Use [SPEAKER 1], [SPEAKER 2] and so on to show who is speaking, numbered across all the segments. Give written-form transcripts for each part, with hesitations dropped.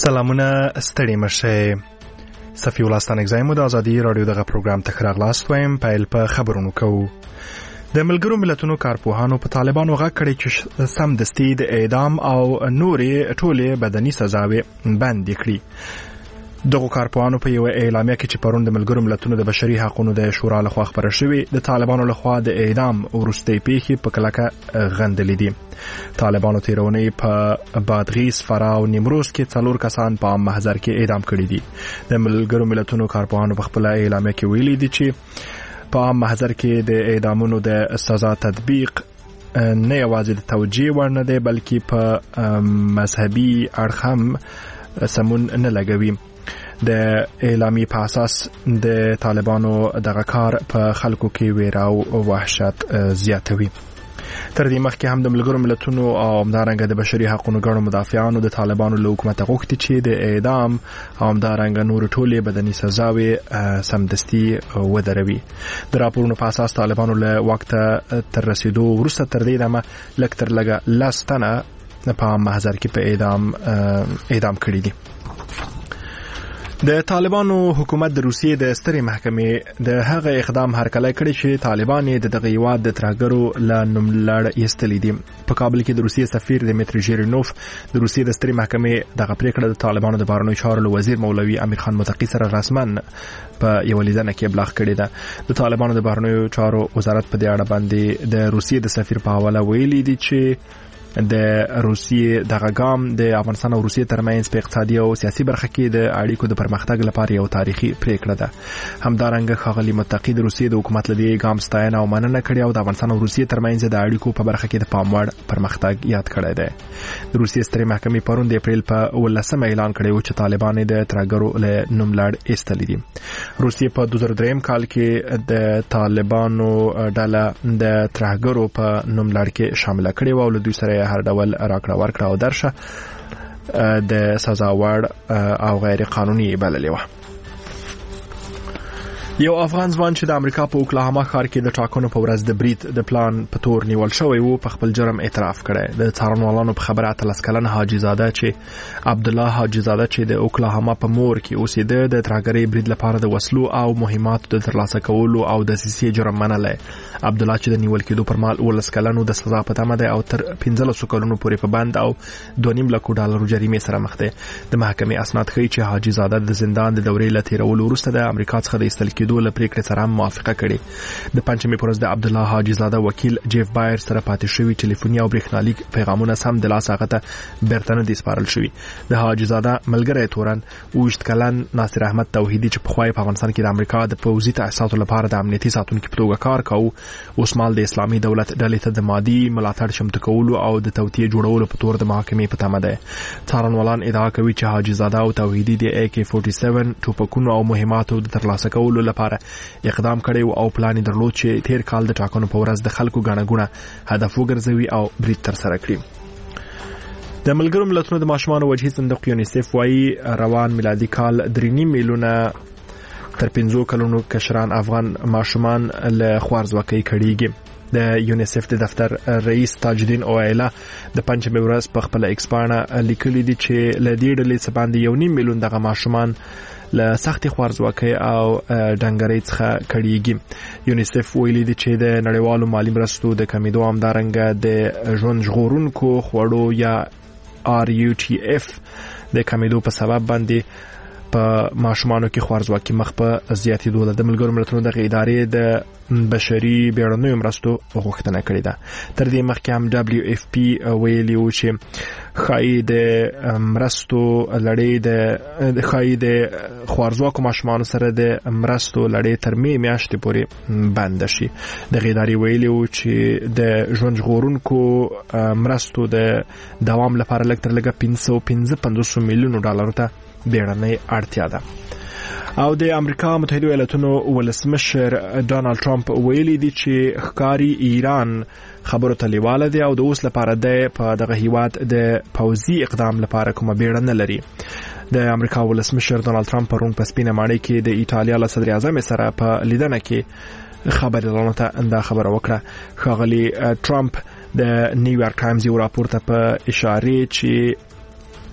[SPEAKER 1] سلامونه ستړي مشه صفی الله ستانګزای مو د ازادي رادیو دغه پروګرام ته خراغلاست وایم پیل په خبرونو کوو. د ملګرو ملتونو کارپوهانو په طالبانو غږ کړی چې سم دستي د اعدام او نورې ټولې بدني سزاوي بند کړي. دغه کارپوهانو په یو اعلامیه کې چې پرون د ملګرو ملتونو د بشري حقوقو د شورا لخوا خبره شوې د طالبانو لخوا د اعدام ورستۍ پیښې په کلکه غندلې دي. طالبانو تیرونی په بادغیس، فراه او نیمروز کې 4 کسان په عام محضر کې اعدام کړي دي. د ملګرو ملتونو کارپوهانو په خپل اعلامیه کې ویلي دي چې په عام محضر کې د اعدامونو د سزا تطبیق نه یوازې د توجیه ورنه دی بلکې په مذهبي اړخ هم سمون نه لګوي. د اعلامی په اساس د طالبانو دغه کار په خلکو کې ویره او وحشت زیاتوي. تر دې مخکې هم د ملګرو ملتونو او همدارنګه د بشري حقوقو ګڼو مدافعانو د طالبانو له حکومت غوښتي چې د اعدام او همدارنګه نور ټولې بدني سزاوي سمدستي ودروي. د راپورونو په اساس طالبانو له وخت تر رسیدو وروسته تر دې دمه لږ تر لږه 10 تنه په محضر کې په اعدام کړي دي. د طالبانو حکومت د روسیې د سترې محکمې د هغه اقدام هرکلی کړی چې طالبان د دغه هیواد د ترهګرو له نوملړ ایستلي دي. په کابل کې د روسیې سفیر دمیتری ژیرینوف د روسیې د سترې محکمې دغه پریکړه د طالبانو د بهرنیو چارو وزیر مولوي امیر خان متقی سره رسمن په یو لیدنه کې ابلاغ کړی ده. د طالبانو د بهرنیو چارو وزارت په دې اړه باندې د روسیې د سفیر په حواله ویلي دي چې د روسیې دغه ګام د افغانستان او روسیې ترمنځ په اقتصادي او سیاسي برخه کې د اړیکو د پرمختګ لپاره یو تاریخي پریکړه ده. همدارنګه ښاغلي متقی د روسیې د حکومت لدی ګام ستاینه او مننه کړې او د افغانستان او روسیې ترمنځ د اړیکو په برخه کې د پاموړ پرمختګ یاد کړی دی. د روسیې سترې محکمې پرون د اپریل په 18 اعلان کړی و چې طالبان د ترهګرو له نوملړ ایستلي دي. روسیې په 2003 کال کې د طالبانو ډله د ترهګرو په نوملړ کې شامل کړي او له دوی سره هر ډول راکړه ورکړه او درشه د سزا وړ او غیر قانوني بللې و. یو افغان ځوان چې د امریکا په اوکلاهاما ښار کې د ټاکنو په ورځ د برید د پلان په تور نیول شوی و په خپل جرم اعتراف کړی. د څارنوالانو په خبره 13 کلن حاجی زاده چې عبدالله حاجی زاده چې د اوکلاهاما په مور کې اوسېده د ترهګرۍ برید لپاره د وسلو او مهماتو د ترلاسه کولو او د دسیسې جرم منلی. عبدالله چې د نیول کېدو پر مهال 19 کلنو د سزا په تمه دی او تر 15 کلونو پورې په بند او 2.5 لک ډالر جریمې سره مخ دی. د محکمې اسناد ښیي چې حاجی زاده د زندان د دورې له تیرولو وروسته د امریکا څخه د ایستل کېدو له پریکړې سره موافقه کړې. د پنځمې پر ورځ د عبدالله حاجی زاده وکیل جیف بایر سره پاتې شوی ټلیفوني او برېښنالیک پیغامونه سم د لاس هغه ته بیرته نه دي سپارل شوي. د حاجی زاده ملګری تورن 20 کلن ناصر احمد توحیدي چې پخوای په افغانستان کې د امریکا د پوځي تاسیساتو لپاره د امنیتي ساتونکو په توګه کار کاوه اوس مال د اسلامي دولت ډلې ته د مادي ملاتړ شمته کولو او د توطئې جوړولو په تور د محاکمې په تمه ده. څارنوالان ادعا کوي چې حاجی زاده او توحیدي د AK-47 ټوپکونو او مهماتو د ترلاسه کولو لپاره اقدام کړی او پلان درلود چې تیر کال د ټاکنو په ورځ د خلکو غاڼه غونه هدف وګرځوي او برید تر سره کړي. د ملګرو ملتونو د ماشومانو وجهي صندوق یونیسف وايي روان میلادي کال 3.5 میلیونه تر 15 کلونو کشران افغان ماشومان له خوارځواکۍ کړيږي. د یونیسف د دفتر رئیس تاجدین اوایلا د پنځمې ورځ په خپل ایکس باندې لیکلي دي چې له دې ډلې څخه باندې 1.5 میلیون دغه ماشومان له سختي خوارځواکۍ او ډنګرۍ څخه کړيږي. یونیسف ویلي دي چې د نړیوالو مالی مرستو د کمیدو همدارنګه د ژوند ژغورونکو خوړو یا RUTF د کمیدو په سبب باندې په ماشومانو کې خوارځواکي مخ په زیاتېدو ده. د ملګرو ملتونو دغه ادارې د بشري بیړنیو مرستو غوښتنه کړې ده. تر دې مخکې هم WFP ویلي و چې ښایي د مرستو لړۍ د ښایي د خوارځواکو ماشومانو سره د مرستو لړۍ تر مې میاشتې پورې بند شي. دغه ادارې ویلي و چې د ژوند ژغورونکو مرستو د دوام لپاره لږ تر لږه 555 میلیونو ډالرو ته بیړنۍ اړتیا ده. او د امریکا متحده ایالاتونو ولسمشر ډونالد ټرمپ ویلي دی چې ښکاری ایران خبرو ته لیواله دی او د اوس لپاره د په دغه هیواد د پوځي اقدام لپاره کومه بیړه نه لري. د امریکا ولسمشر ډونالد ټرمپ پرون په سپینه ماڼۍ کې د ایټالیا له صدر اعظم سره په لیدنه کې خبريالانو ته دا خبره وکړه. ښاغلي ټرمپ د نیویارک ټایمز یو راپور ته په اشاره چې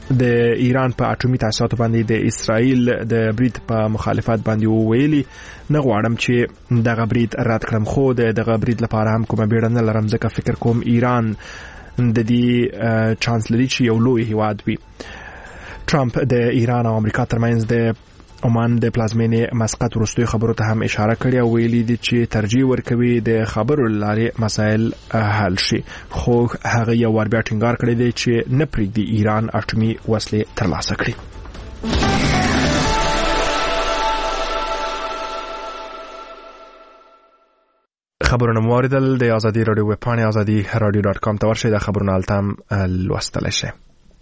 [SPEAKER 1] د ایران په اټومي تاسیساتو باندې د اسرائیل د برید په مخالفت باندې ویلي نه غواړم چې دغه برید رد کړم خو دغه برید لپاره هم کومه بیړه نه لرم ځکه فکر کوم ایران د دې چانس لري چې یو لوی هیواد وي. ټرمپ د ایران او امریکا ترمنځ د عمان د پلازمینې مسقط وروستیو خبرو ته هم اشاره کړې او ویلي دي چې ترجیح ورکوي د خبرو لارې مسایل حل شي خو هغه یو ور بیا ټینګار کړی دی چې نه پرېږدي ایران اټومي وسلې ترلاسه کړي. خبرونه موریدل د ازادي رادیو ویب پاڼې azadi.radio.com ته ورشئ. د خبرونه هلته هم لوستلی شئ.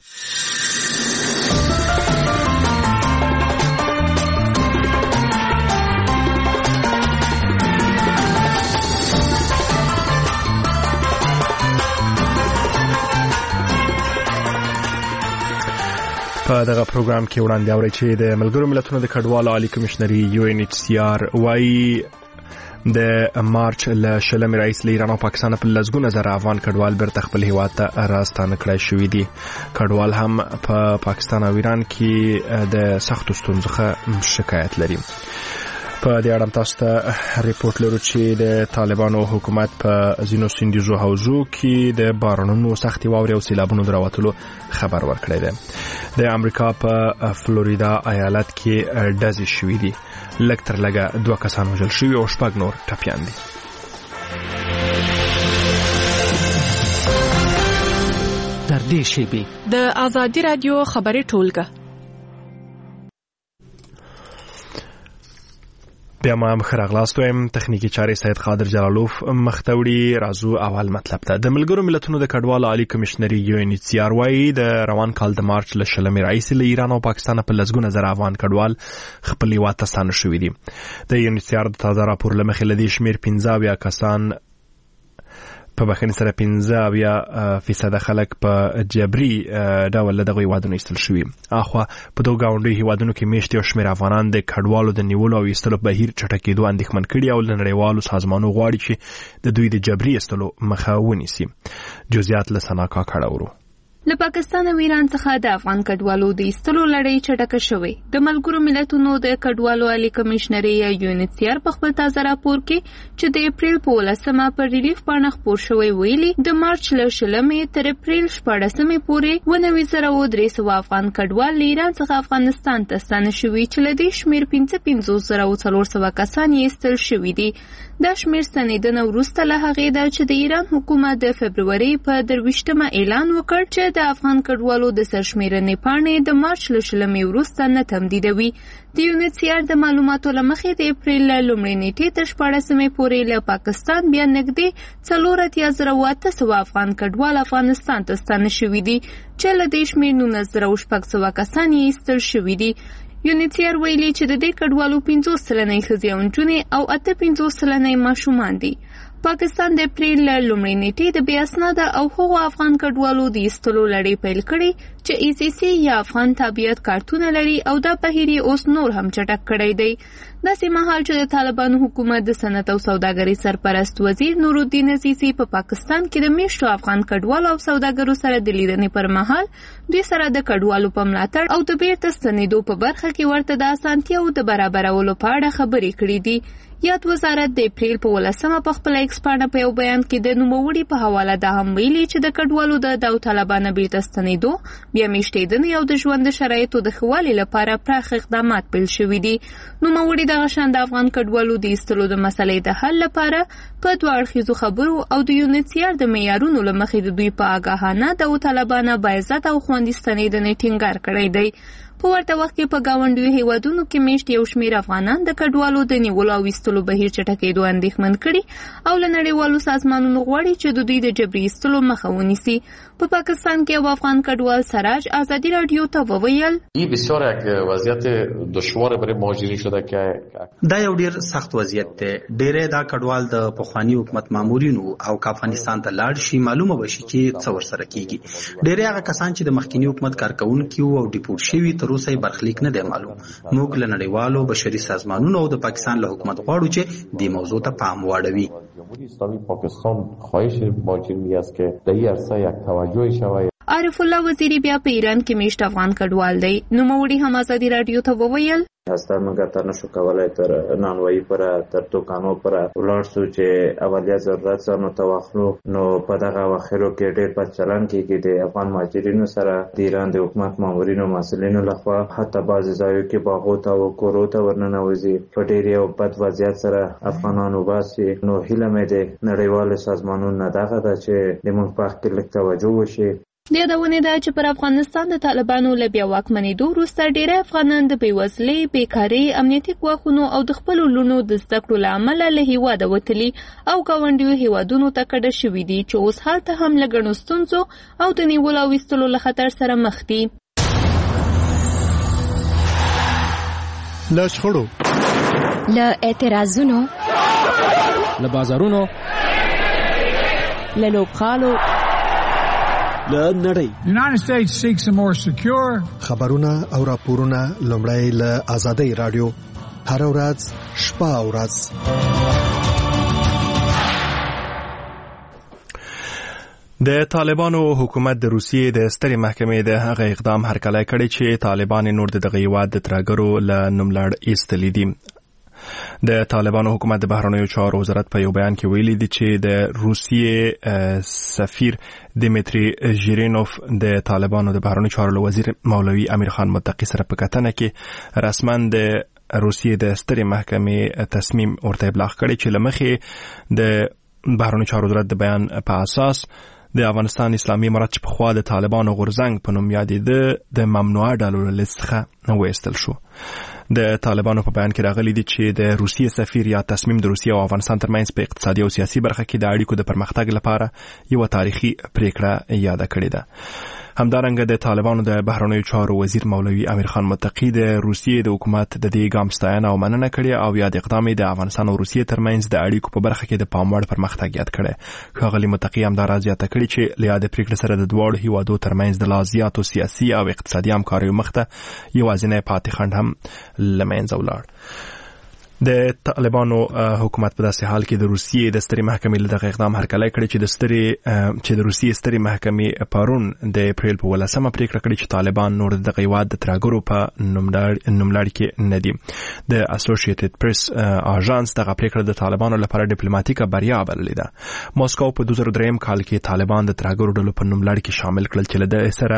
[SPEAKER 1] په دغه پروګرام کې وړاندې اورئ چې د ملګرو ملتونو د کډوالو عالی کمشنري UNHCR وايي د مارچ له 20 رئیس له ایران او پاکستان په لزګونه زره افغان کډوال بیرته خپل هیواد ته راستانه کړای شوي دي. کډوال هم په پاکستان او ایران کې د سختو ستونزو څخه شکایت لري. په دې اړه تاسو ته ریپورت لرو چې د طالبانو حکومت په ځینو سیندیزو حوزو کې د بارانونو سختي واورې او سیلابونو دراوتلو خبر ورکړی دی. د امریکا په فلوریدا ایالت کې ډزې شوې دي. لږ تر لږه 2 کسان وژل شوي او 6 نور ټپیان دي.
[SPEAKER 2] در دې شیبې
[SPEAKER 3] د ازادي رادیو خبري ټولګه
[SPEAKER 1] بیا ما مخرغلاستو ایم تخنیکی چارې سید قادر جلالوف مختوړي. رازو اول مطلب ته د ملګرو ملتونو د کډوالو عالی کمشنري UNHCR وايي د روان کال د مارچ له 20 رئیس له ایران او پاکستان په لزګونه زره افغان کډوال خپل هیواد ته ستانه شوي دي. د UNHCR د تازه راپور له مخې لدې شمیر 15 کسان په بخښنې سره 15% خلک په جبري ډول دغه هیوادونو ایستل شوي. اخوا په دوه گاونډي هیوادونو کې میشت یو شمېر افغانان د کډوالو د نیولو او ایستلو بهیر چټکېدو اندېښمن کړي او نړیوالو سازمانونو غواړي چې د دوی د جبري ایستلو مخه ونیسي. جزئیات له سنا کاکړ اورو.
[SPEAKER 4] له پاکستان او ایران څخه د افغان کډوالو د ایستلو لړۍ چټکه شوې. د ملګرو ملتونو د کډوالو عالی کمشنري UNHCR په خپل تازه راپور کې چې د اپریل په 18 پر ریلیف باندې خبر شوی ویلي د مارچ له 20 تر اپریل 14 پورې 9300 افغان کډوال له ایران څخه افغانستان ته ستانه شوي چې له دې شمیر 55,400 کسان یې ایستل شوي دي. دا شمیر ستنېدنه وروسته له هغې ده چې د ایران حکومت د فبروري په 23 اعلان وکړ چې د افغان کډوالو د سرشمیرنې پاڼې د مارچ له 20 وروسته نه تمدیدوي. د UNHCR د معلوماتو له مخې د اپریل له لومړۍ نیټې تر 14 پورې له پاکستان بیا نږدې 4,800 افغان کډوال افغانستان ته ستانه شوي دي چې له دې شمیر 19,600 کسان یې ایستل شوي دي. UNHCR ویلي چې د دې کډوالو 50 سلنه ښځې او نجونې او 58 سلنه ماشومان دي. پاکستان د اپریل له لومړۍ نیټې د بې اسناده او هغو افغان کډوالو د ایستلو لړۍ پیل کړې چې ECC یا افغان تابعیت کارتونه لري او دا بهیر یې اوس نور هم چټک کړی دی. داسې مهال چې د طالبانو حکومت د صنعت او سوداګرۍ سرپرست وزیر نورالدین عزیزي په پاکستان کې د میشتو افغان کډوالو او سوداګرو سره د لیدنې پر مهال دوی سره د کډوالو په ملاتړ او د بیرته ستنېدو په برخه کې ورته د اسانتیاو د برابرولو په اړه خبرې کړې دي. یاد وزارت د اپریل په 18 په خپل ایکس پاڼه په یو بیان کې د نوموړي په حواله د هم ویلي چې د کډوالو د داوطلبانه بیرته ستنېدو بیا میشتېدنې او د ژوند د شرایطو د ښه والي لپاره پراخ اقدامات پیل شوي دي. نوموړي دغه شان د افغان کډوالو د ایستلو د مسلې د حل لپاره په دوه اړخیزو خبرو او د UNHCR د معیارونو له مخې د دوی په آګاهانه داوطلبانه باعزت او خوندي ستنېدنې ټینګار کړی دی. په ورته وخت کې په گاونډیو هیوادونو کې میشت یو شمېر افغانان د کډوالو د نیولو او ایستلو بهیر چټکېدو اندېښمن کړي او له نړیوالو سازمانونو غواړي چې د دوی د جبري ایستلو مخه ونیسي. په پاکستان کې یو افغان کډوال سراج ازادي رادیو ته وویل
[SPEAKER 5] این بسیار یک وضعیت دشوار برای مهاجرین شده که
[SPEAKER 6] دا یو ډیر سخت وضعیت دی. ډېری دا کډوال د پخوانی حکومت مامورینو او افغانستان ته لاړ شي معلومه بشي چې څه ورسره کیږي. ډېری هغه کسان چې د مخکینی حکومت کارکونکي او ډیپورټ شوي تر اوسه برخلیک نه دی معلوم. موږ له نړیوالو بشري سازمانونو او د پاکستان له حکومت غواړو چې دې موضوع ته پام واړوي.
[SPEAKER 5] جمهوری اسلامی پاکستان خواهش مهاجرین است که در این عرصه یک توجهی شود.
[SPEAKER 4] عارف الله وزیری بیا په ایران کې میشت افغان کډوال دی. نوموړي هم ازادي رادیو ته وویل
[SPEAKER 7] هسته موږ ته نشو کولای تر نانوایی پر تر دوکانو پر ولر سو چې اولیا ضرورت سره تواخلو نو په دغه وخرو کې ډېر په چلن کې د افغان مهاجرینو سره د ایران د حکومت مامورینو مسولینو لخوا حتی بعض ځایو کې باغو ته او کورو ته ورننوځي په ډېر یو بد وضعیت سره افغانانو باسي. نو هیله مې ده نړیوال سازمانونو نه دغه ده چې د موږ په حق کې توجه وشي.
[SPEAKER 4] د یادونه ده چې پر افغانستان د طالبانو له بیا واکمنېدو وروسته ډېری افغانان د بېوزلۍ، بیکارۍ، امنیتي ګواښونو او د خپلو لوڼو د زده کړو له امله له هېواده وتلي او ګاونډیو هېوادونو ته کډه شوي دي چې اوس هلته هم له ګڼو ستونزو او د نیولو او ویستلو له خطر سره مخ دي.
[SPEAKER 8] له شخړو،
[SPEAKER 9] له اعتراضونو،
[SPEAKER 2] له بازارونو، له لوبخالو،
[SPEAKER 8] له نړۍ.
[SPEAKER 10] United States seeks a more secure.
[SPEAKER 8] خبرونه او راپورونه لومړی له آزادۍ رادیو هر ورځ شپه او ورځ.
[SPEAKER 1] د طالبانو حکومت د روسیې د سترې محکمې د هغه اقدام هرکلی کړی چې طالبان نور دغه هیواد د ترهګرو له نوملړ ایستلي دي. د طالبانو حکومت د بهرنیو چارو وزارت په یو بیان کې ویلي دي چې د روسیې سفیر دیمیتری ژیرینوف د طالبانو د بهرنیو چارو وزیر مولوي امیر خان متقی سره په کتنه کې رسما د روسیې د سترې محکمې تصمیم ورته ابلاغ کړی چې لمخې د بهرنیو چارو وزارت د بیان په اساس د افغانستان اسلامي امارت چې پخوا د طالبانو غورځنګ په نوم یادېده د ممنوعه ډلو له لیست څخه وایستل شو. د طالبانو په بیان کې راغلي دي چې د روسیې سفیر یا تصمیم د روسیې او افغانستان ترمنځ په اقتصادي او سیاسي برخه کې د اړیکو د پرمختګ لپاره یو تاریخي پریکړه یاد کړې ده. همدارنګه د طالبانو د بهرنیو چارو وزیر مولوي امیر خان متقی د روسیې د حکومت د دې ګام ستاینه او مننه کړې او یاد اقدام د افغانستان او روسیې ترمنځ د اړیکو په برخه کې د پاموړ پرمختګ یاد کړي. ښاغلي متقی همدارا زیاته کړې چې له یاد پریکړې سره د دواړو هیوادو ترمنځ د لا زیاتو سیاسي او اقتصادي همکاریو مخته یوازینی پاتې خنډ هم له منځه ولاړ. د طالبانو حکومت په داسې حال کې د روسیې د سترې محکمې له دغه اقدام هرکلی کړی چې د روسیې سترې محکمې پرون د اپریل په 18مه پریکړه کړې چې طالبان نور دغه هیواد د ترهګرو په نوملړ کې نه دي. د اسوسییټډ پریس اژانس دغه پریکړه د طالبانو لپاره ډیپلوماټیکه بریا بللې ده. ماسکو په 2003 کال کې طالبان د ترهګرو ډلو په نوملړ کې شامل کړل چې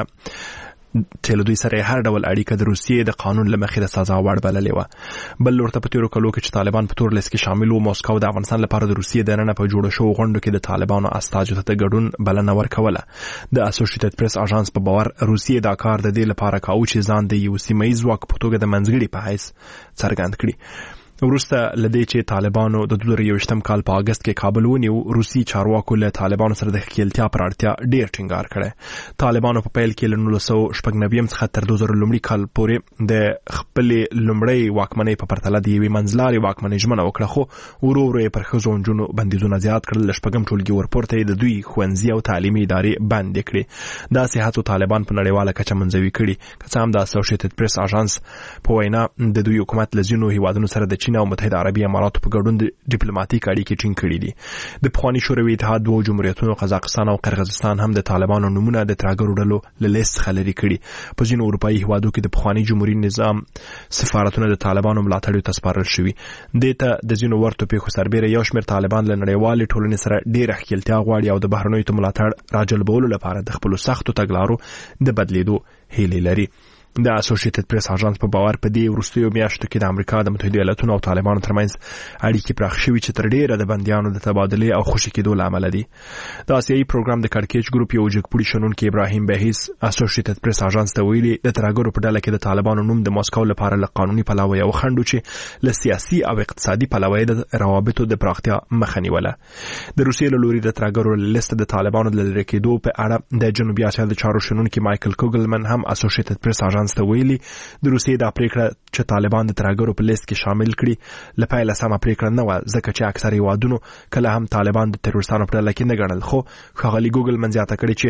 [SPEAKER 1] له دوی سره هر ډول اړیکه د روسیې د قانون له مخې د سزا وړ بللې وه. بل ورته په تیرو کلو کې چې طالبان په تور لیست کې شامل وو، ماسکو د افغانستان لپاره د روسیې د ننه په جوړه شوو غونډو کې د طالبانو استازو ته ګډون بلنه ورکوله. د اسوسییټډ پریس اژانس په باور روسیې دا کار د دې لپاره کاوه چې ځان د یو سیمه ییز ځواک په توګه د منځګړي په حیث څرګند کړي. وروسته لدې چې طالبانو د 2021 کال په اگست کې کابل ونیو، روسي چارواکو له طالبانو سره د ښکېلتیا پر اړتیا ډېر ټینګار کړی. طالبانو په پیل کې له 1996 څخه تر 2000 کال پورې د خپلې لومړۍ واکمنۍ په پرتله د یوې منځلارې واکمنۍ ژمنه وکړه، خو ورو ورو یې پر ښځو او نجونو بندیزونه زیات کړل. له شپږم ټولګي ورپورته یې د دوی ښوونځي او تعلیمي ادارې بندې کړې. داسې هڅو طالبان په نړیواله کچه منځوي کړي. که څه هم د اسوسییټډ پریس اژانس په وینا د دوی حکومت له ځینو هیوادونو سره د چین او متحده عربي اماراتو په ګډون ډیپلوماټیک اړیکې ټینګ کړي دي. د پخواني شوروي اتحاد دوه جمهوریتونو قزاقستان او قرغیزستان هم د طالبانو نمونه د ترهګرو ډلو له لیست څخه لرې کړي. په ځینو اروپایي هیوادو کې د پخواني جمهوریت نظام سفارتونه د طالبانو ملاتړیو ته سپارل شوي. دې ته د ځینو ورته پیښو سربیره یو شمېر طالبان له نړیوالې ټولنې سره ډېره ښکېلتیا غواړي او د بهرنیو ته ملاتړ راجلبولو لپاره د خپلو سختو تګلارو د بدلیدو هیلې لري. د اسوسییټډ پریس اژانس په باور په دې وروستیو میاشتو کې د امریکا د متحده ایالاتونو او طالبانو ترمنځ اړیکې پراخ شوي چې تر ډیره د بندیانو د تبادلې او خوشي کېدو له امله دي. د آسیایي پروګرام د کړکېچ ګروپ یو جګپوړي شنونکي ابراهیم بهیس اسوسییټډ پریس اژانس ته ویلي د ترهګرو په ډله کې د طالبانو نوم د ماسکو لپاره له قانوني پلوه یو خنډ چې له سیاسي او اقتصادي پلوه د روابطو د پراختیا مخه نیوله. د روسیې له لوري د ترهګرو لیست د طالبانو د لرې کېدو په اړه د جنوبي اسیا د چارو شنونکي مایکل کوګلمن هم اسوسییټډ پریس اژانس ته ویلي د روسیې دا پریکړه چې طالبان د ترهګرو په لیست کې شامل کړي له پیله سمه پریکړه نه وه، ځکه چې اکثر هیوادونو کله هم طالبان د تروریستانو په ډله کې نه ګڼل. خو ښاغلي ګوګل من زیاته کړې چې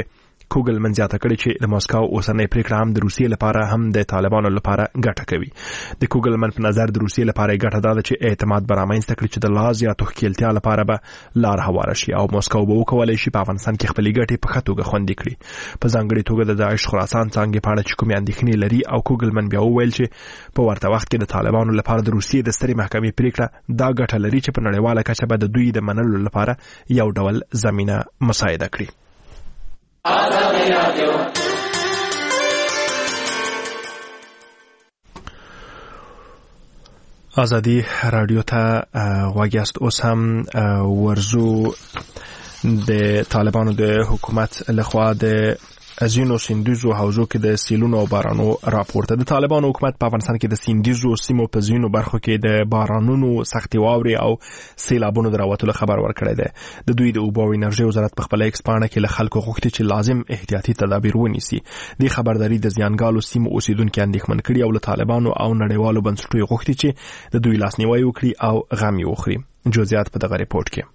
[SPEAKER 1] کوګل منځاته کړی چې د مسکو اوسنۍ پریکړه هم د روسیې لپاره هم د طالبانو لپاره ګټه کوي. د کوګل من په نظر د روسیې لپاره ګټه ده چې اعتماد برامنځته کړي چې د لاز یا توخکیلتیا لپاره به لار هواره شي او مسکو به وکولای شي په افغانستان کې خپلې ګټې په ښه توګه خوندي کړي. په ځانګړې توګه د داعش خراسان څانګې په اړه چې کومې اندېښنې لري او کوګل من بیا وویل چې په ورته وخت کې د طالبانو لپاره د روسیې د سترې محکمې پریکړه دا ګټه لري چې په نړیواله کچه به د دوی د منلو لپاره یو ډول زمینه مساعده کړي. آزادی رادیو ته غوږ یاست. اوس هم ورزو د طالبانو د حکومت لخوا د ازینو سیندیزو حوزو کې د سیلونو او بارانو راپورته. د طالبانو حکومت په افغانستان کې د سیندیزو سیمو په ځینو برخو کې د بارانونو سختي واوري او سیلابونو دراوتلو خبر ورکړی دی. د دوی د اوبو او انرژي وزارت په خپل ایکس پاڼه کې له خلکو غوښتي چې لازم احتیاطي تدابیر ونیسي. د خبرداري د زیانګالو سیمو اوسیدونکو اندېښمن کړي او له طالبانو او نړیوالو بنسټونو غوښتي چې د دوی لاسنیوي وکړي او غم یې وخوري. جزئیات په دغه ریپورت کې.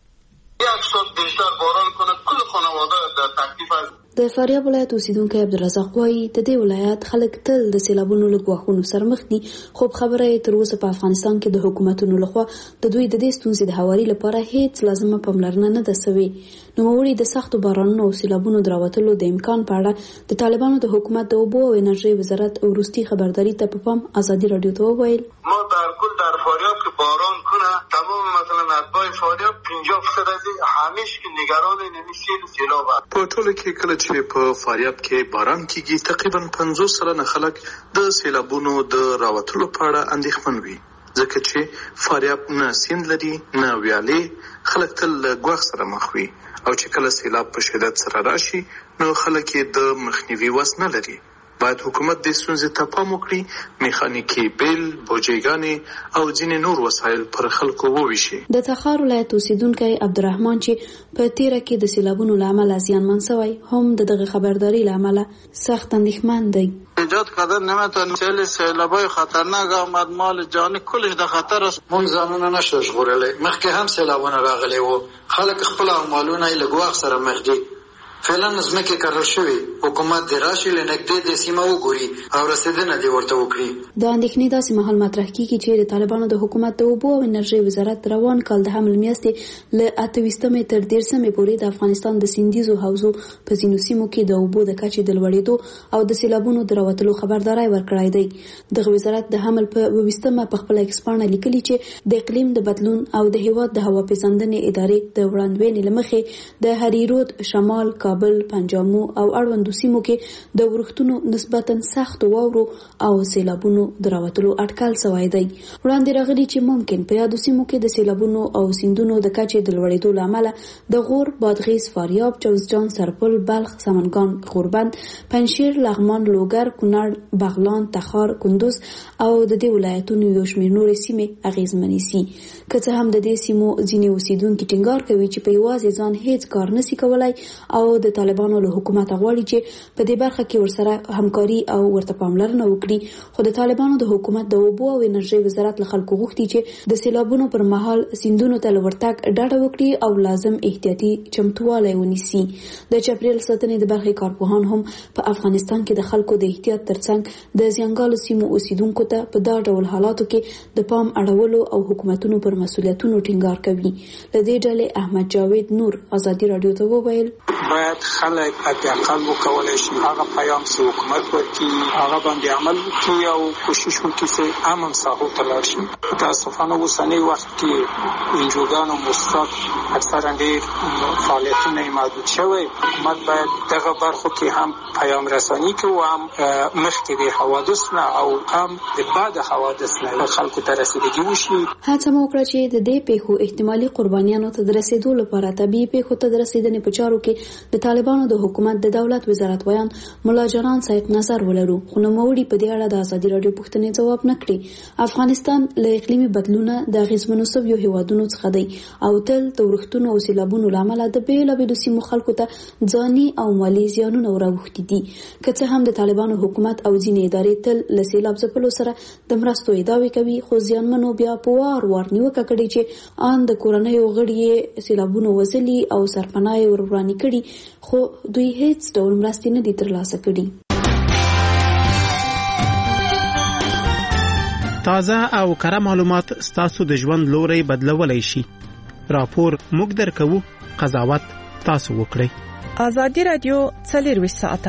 [SPEAKER 9] د فاریاب ولایت اوسیدونکو عبدالرزاق وایي د دې ولایت خلک تل د سیلابونو له ګواښونو سره مخ دي، خو خبره یې تر اوسه په افغانستان کې د حکومتونو لخوا د دوی د دې ستونزې د هواري لپاره هیڅ لازمه پاملرنه نه ده سوې. نوموړي د سختو بارانونو او سیلابونو د راوتلو د امکان په اړه د طالبانو د حکومت د اوبو او انرژي وزارت وروستي خبرداري ته په پام آزادي رادیو ته وویل
[SPEAKER 11] ما در فاریاب که باران کنه تمام مثلا اتباع فاریاب 50% از همیش که نگران نمیشه سیلاب
[SPEAKER 12] په ټوله کې کله چې په فاریاب کې باران کیږي تقریبا 50% خلک د سیلابونو د راوتلو په اړه اندېښمن وي، ځکه چې فاریاب نه سیند لري نه ویالې، خلک تل ګواښ سره مخ وي او چې کله سیلاب په شدت سره راشي نو خلک د مخنیوي وس نه لري. باید حکومت د ستونزې ته پام وکړي، میخانیکي بیل، بوجیګانې او ځینې نور وسایل پر خلکو وویشي.
[SPEAKER 9] د تخار ولایت اوسیدونکی عبدالرحمن چې په تیره کې د سیلابونو له امله زیانمن شوی هم د دغه خبرداري له امله سخت اندېښمن دی.
[SPEAKER 11] ایجاد کردن نمیتونه سیلابای خطرناک آمد، مال جانی کلش در خطر است.
[SPEAKER 13] مون ځانونه نشو ژغورلی، مخکې هم سیلابونه راغلي وو، خلک خپل اعمالونه یې له ګواښ سره مخ دي. فعلا ځمکې کرل شوي، حکومت دې راشي له نږدې د سیمه وګوري او رسېدنه دې ورته وکړي.
[SPEAKER 9] د اندېښنې داسې مهال مطرح کیږي چې د طالبانو د حکومت د اوبو او انرژي وزارت روان کال د حمل میاشتې له 28 تر 13 پورې د افغانستان د سیندیزو حوزو په ځینو سیمو کې د اوبو د کچې د لوړېدو او د سیلابونو د راوتلو خبرداری ورکړی دی. دغه وزارت د حمل په 28 په خپل ایکس پاڼه لیکلي چې د اقلیم د بدلون او د هیواد د هوا پیژندنې ادارې د وړاندوینې لمخې د هریرود، شمال، کابل، پنجامو او اړوندو سیمو کې د ورښتونو نسبتا سخت واورو او سیلابونو دراوتلو اټکل شوی دی. وړاندې راغلي چې ممکن په یادو سیمو کې د سیلابونو او سیندونو د کچې د لوړېدو له امله د غور، بادغیس، فاریاب، جوزجان، سرپل، بلخ، سمنګان، غوربند، پنجشیر، لغمان، لوګر، کونړ، بغلان، تخار، کندوز او د دې ولایتونو یو شمېر نورې سیمې اغیزمنې سي. که څه هم د دې سیمو ځینې اوسیدونکي ټینګار کوي چې په یوازې ځان هیڅ کار نشي کولای او د طالبانو له حکومت غواړي چې په دې برخه کې ورسره همکاري او ورته پاملرنه وکړي، خو د طالبانو د حکومت د اوبو او انرژي وزارت له خلکو غوښتي چې د سیلابونو پر مهال سیندونو ته ورتګ ډاډه وکړي او لازم احتیاطي چمتووالی ونیسي. د چاپیریال ساتنې د برخې کارپوهان هم په افغانستان کې د خلکو د احتیاط ترڅنګ د زیانګالو سیمو اوسیدونکو ته په دا ډول حالاتو کې د پام اړولو او حکومتونو پر مسؤلیتونو ټینګار کوي. له دې ډلې احمد جاوید نور آزادي رادیو ته وویل
[SPEAKER 14] باید خلک حداقل وکولای شي هغه پیام چې حکومت ورکړي هغه باندې عمل وکړي او کوشش وکړي چې امن ساحو ته لاړ شي. متاسفانه اوسنی وخت کې انجوګان او مؤسسات اکثرا ډېر فعالیتونه محدود شوی. حکومت باید دغه برخو کې هم پیام رساني کوي او هم مخکې د حوادث نه او هم د بعد حوادث نه خلکو ته رسیدګي وشي.
[SPEAKER 9] هڅه مو وکړه چې د دې پیښو احتمالي قربانیانو ته د رسیدو لپاره طبيعي پیښو ته د رسیدنې په چارو کې د طالبانو د حکومت د دولت وزارت ویان مولا جانان صاحب نظر ولرو، خو نوموړي په دې اړه د آزادي رادیو پوښتنې ځواب نه کړي. افغانستان له اقلیمي بدلونه د اغیزمنو سویو هیوادونو څخه دی او تل د ورښتونو او سیلابونو له امله د بیلابیلو سیمو خلکو ته ځاني او مالي زیانونه وراوښتي دي. که څه هم د طالبانو حکومت او ځینې ادارې تل له سیلاب ځپلو سره د مرستو ادعاوې کوي، خو زیانمنو بیا په وار نیوکه کړې چې ان د کورنیو غړي سیلابونو وزلي او سرپناه ور وړاندې کړي خو دوی هیڅ ډول مرستې نه دي ترلاسه کړي.
[SPEAKER 15] تازه او کره معلومات ستاسو د ژوند لوري بدلولای شي. راپور موږ درکوو، قضاوت تاسو وکړئ.
[SPEAKER 3] آزادي رادیو 24 ساعته.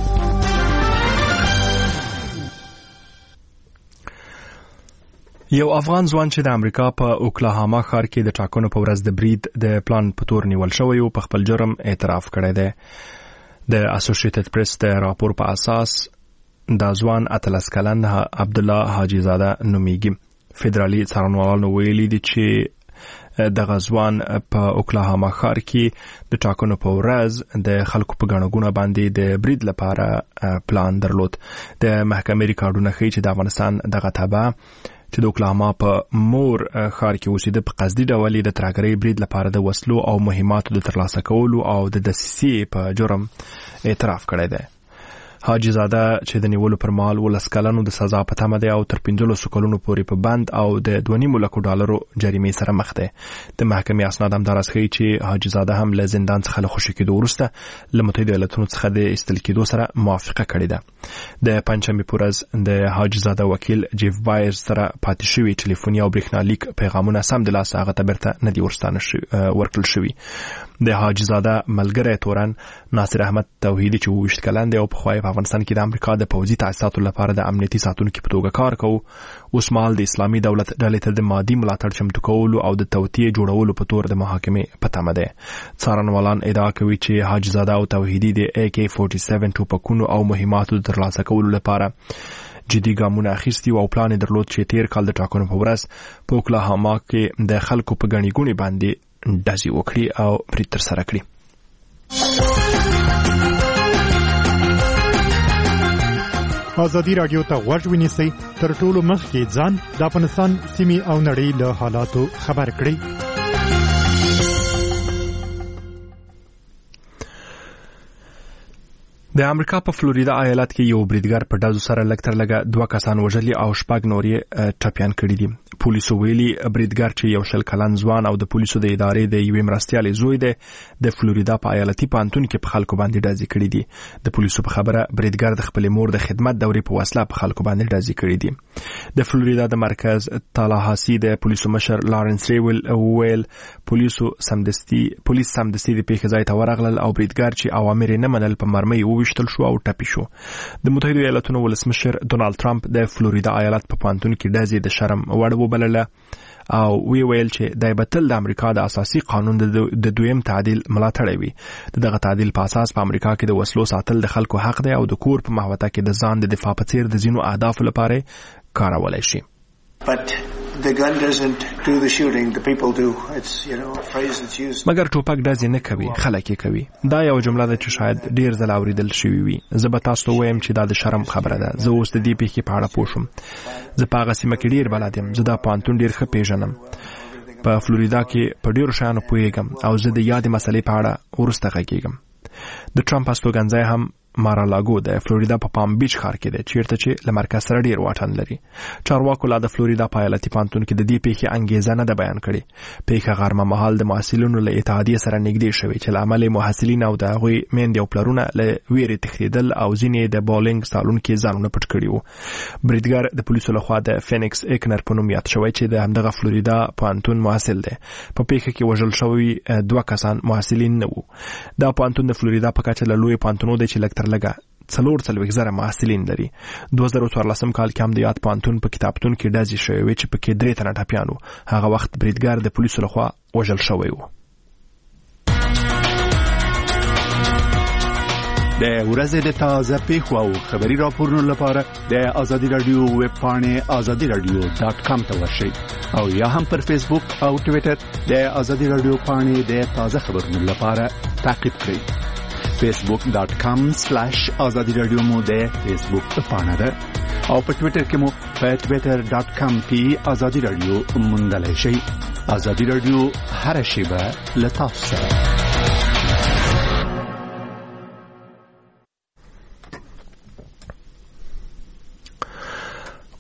[SPEAKER 1] یو افغان ځوان چې د امریکا په اوکلاهاما ښار کې د ټاکنو په ورځ د برید د پلان په تور نیول شوی او په خپل جرم اعتراف کړی دی. د اسوسییټډ پریس د راپور په اساس دا ځوان 18 کلن عبدالله حاجی زاده نومیږي. فدرالي څارنوالانو ویلي دي چې د غزوان په اوکلاهاما ښار کې د ټاکنو په ورځ د خلکو په غاڼګونه باندې د برید لپاره پلان درلود. د محکمې ریکارډونه ښیي چې د افغانستان دغه تابع چې د اوکلاهاما په مور ښار کې اوسېده په قصدي ډول د ترهګرۍ برید لپاره د وسلو او مهماتو د ترلاسه کولو او د دسیسې په جرم اعتراف کړی دی. حاجی زاده چې د نیولو پر مهال 19 کلنو د سزا په تمه دی او تر 15 کلونو پورې په بند او د 2.5 لک ډالرو جریمې سره مخ دی. د محکمې اسناد همدارس ښیي چې حاجی زاده هم له زندان څخه له خوشي کېدو وروسته له متحده ایالاتونو څخه د ایستل کېدو سره موافقه کړې ده. د پنځمې په ورځ د حاجی زاده وکیل جیف وایرز سره پاتې شوي ټلیفوني او برېښنالیک پیغامونه سم د لاسه هغه ته بیرته نه دي ورکړل شوي. د حاجی زاده ملګری تورن ناصر احمد توحیدي چې 20 کلن دی او په خوای په افغانستان کې د امریکا د پوځي تاسیساتو لپاره د امنیتي ساتونکو په توګه کار کوي، اوس مهال د اسلامي دولت ډلې ته د مادي ملاتړ چمتو کولو او د توطئې جوړولو په تور د محاکمې په تمه دی. څارنوالان ادعا کوي چې حاجی زاده او توحیدي د AK-47 ټوپکونو او مهماتو د ترلاسه کولو لپاره جدي ګامونه اخیستي او پلان درلود چې تیر کال د ټاکنو په ورځ په اوکلاهاما کې د خلکو په غني ګونې باندې ډزې وکړي او برید ترسره کړي.
[SPEAKER 16] آزادي رادیو ته غوږ ونیسئ، تر ټولو مخکې ځان د افغانستان سیمې او نړۍ له حالاتو خبر کړئ.
[SPEAKER 1] د امریکا په فلوریدا ایالت کې یو بریدګر په ډزو سره لږ تر لږه 2 کسان وژلي او 6 نور یې ټپيان کړي دي. پولیسو ویلي بریدګر چې یو 20 کلن ځوان او د پولیسو د ادارې د یوې مرستیالې زوی دی د فلوریدا په ایالتي پانتون کې په خلکو باندې ډزې کړي دي. د پولیسو په خبره بریدګر د خپل مور د خدمت دورې په وسیله په خلکو باندې ډزې کړي دي. د فلوریدا د مرکز تالاهاسي د پولیسو مشر لارنس ریول ویل پولیس سمدستي د پیښې ځای ته ورغلل او بریدګر چې اوامر نه منل په مرمۍ وشتل شو او ټپي شو. د متحده ایالاتونو ولسمشر ډونالد ټرمپ د فلوریدا ایالت په پانتون کې ډزې د شرم وړ وبلله او ویل چې د بتل د امریکا د اساسي قانون د دویم تعدیل ملاتړ وي. دغه تعدیل په اساس په امریکا کې د وسلو ساتل د خلکو حق دی او د کور په محوطه کې د ځان د دفاع په څیر د ځینو اهداف لپاره کارولای شي.
[SPEAKER 17] But the gun doesn't do the shooting, the people do. It's, a phrase that's used.
[SPEAKER 1] مګر ټوپک ډزې نه کوي، خلک یې کوي. دا یو جمله ده چې شاید ډیر ځله اوریدل شوی وي. زه به تاسو ته وایم چې دا د شرم خبره ده. زه اوس د دې پیښې په اړه پوه شوم. زه په هغه سیمه کې ډیر بلد یم. زه دا پانتون ډیر ښه پیژنم. په فلوریدا کې په ډیرو شیانو پوهیږم او زه د یادې مسلې په اړه وروسته غږیږم. د ټرمپ استوګنځای هم مارالاګو د فلوریدا په پام بیچ ښار کې دی چیرته چې له مرکز سره ډیر واټن لري. چارواکو لا د فلوریدا په ایالتي پانتون کې د دې پیښې انګیزه نه ده بیان کړې. پیښه غرمه مهال د محصلینو له اتحادیې سره نږدې شوې چې له امله محصلین او د هغوی میندې او پلرونه له ویرې تښتېدل او ځینې د بولینګ سالون کې ځانونه پټ کړي وو. بریدګر د پولیسو لخوا د فینکس ایکنر په نوم یاد شوی چې د همدغه فلوریدا پانتون محصل دی. په پیښه کې وژل شوي 2 کسان محصلین نه وو. دا پانتون د فلوریدا په کچه له لوی پانتونو دی چې لږ تر لږه 4,000 محصلین لري. 2014 کال کې هم د یاد پانتون په کتابتون کې ډزې شوې وې چې پکې 3 تنه ټپیان وو. هغه وخت بریدګر د پولیسو لخوا وژل شوی و.
[SPEAKER 18] د ورځې د تازه پیښو او خبري راپورونو لپاره د آزادي رادیو ویب پاڼې azadiradio.com ته ورشئ او یا هم پر فیسبوک او ټوئیټر د آزادي رادیو پاڼې د تازه خبرونو لپاره تعقیب کړئ. facebook.com/azadiradio مو د فیسبوک پاڼه ده او په ټوئیټر کې مو په twitter.com/azadiradio موندلای شئ. آزادي رادیو هر شیبه له تاسو سره.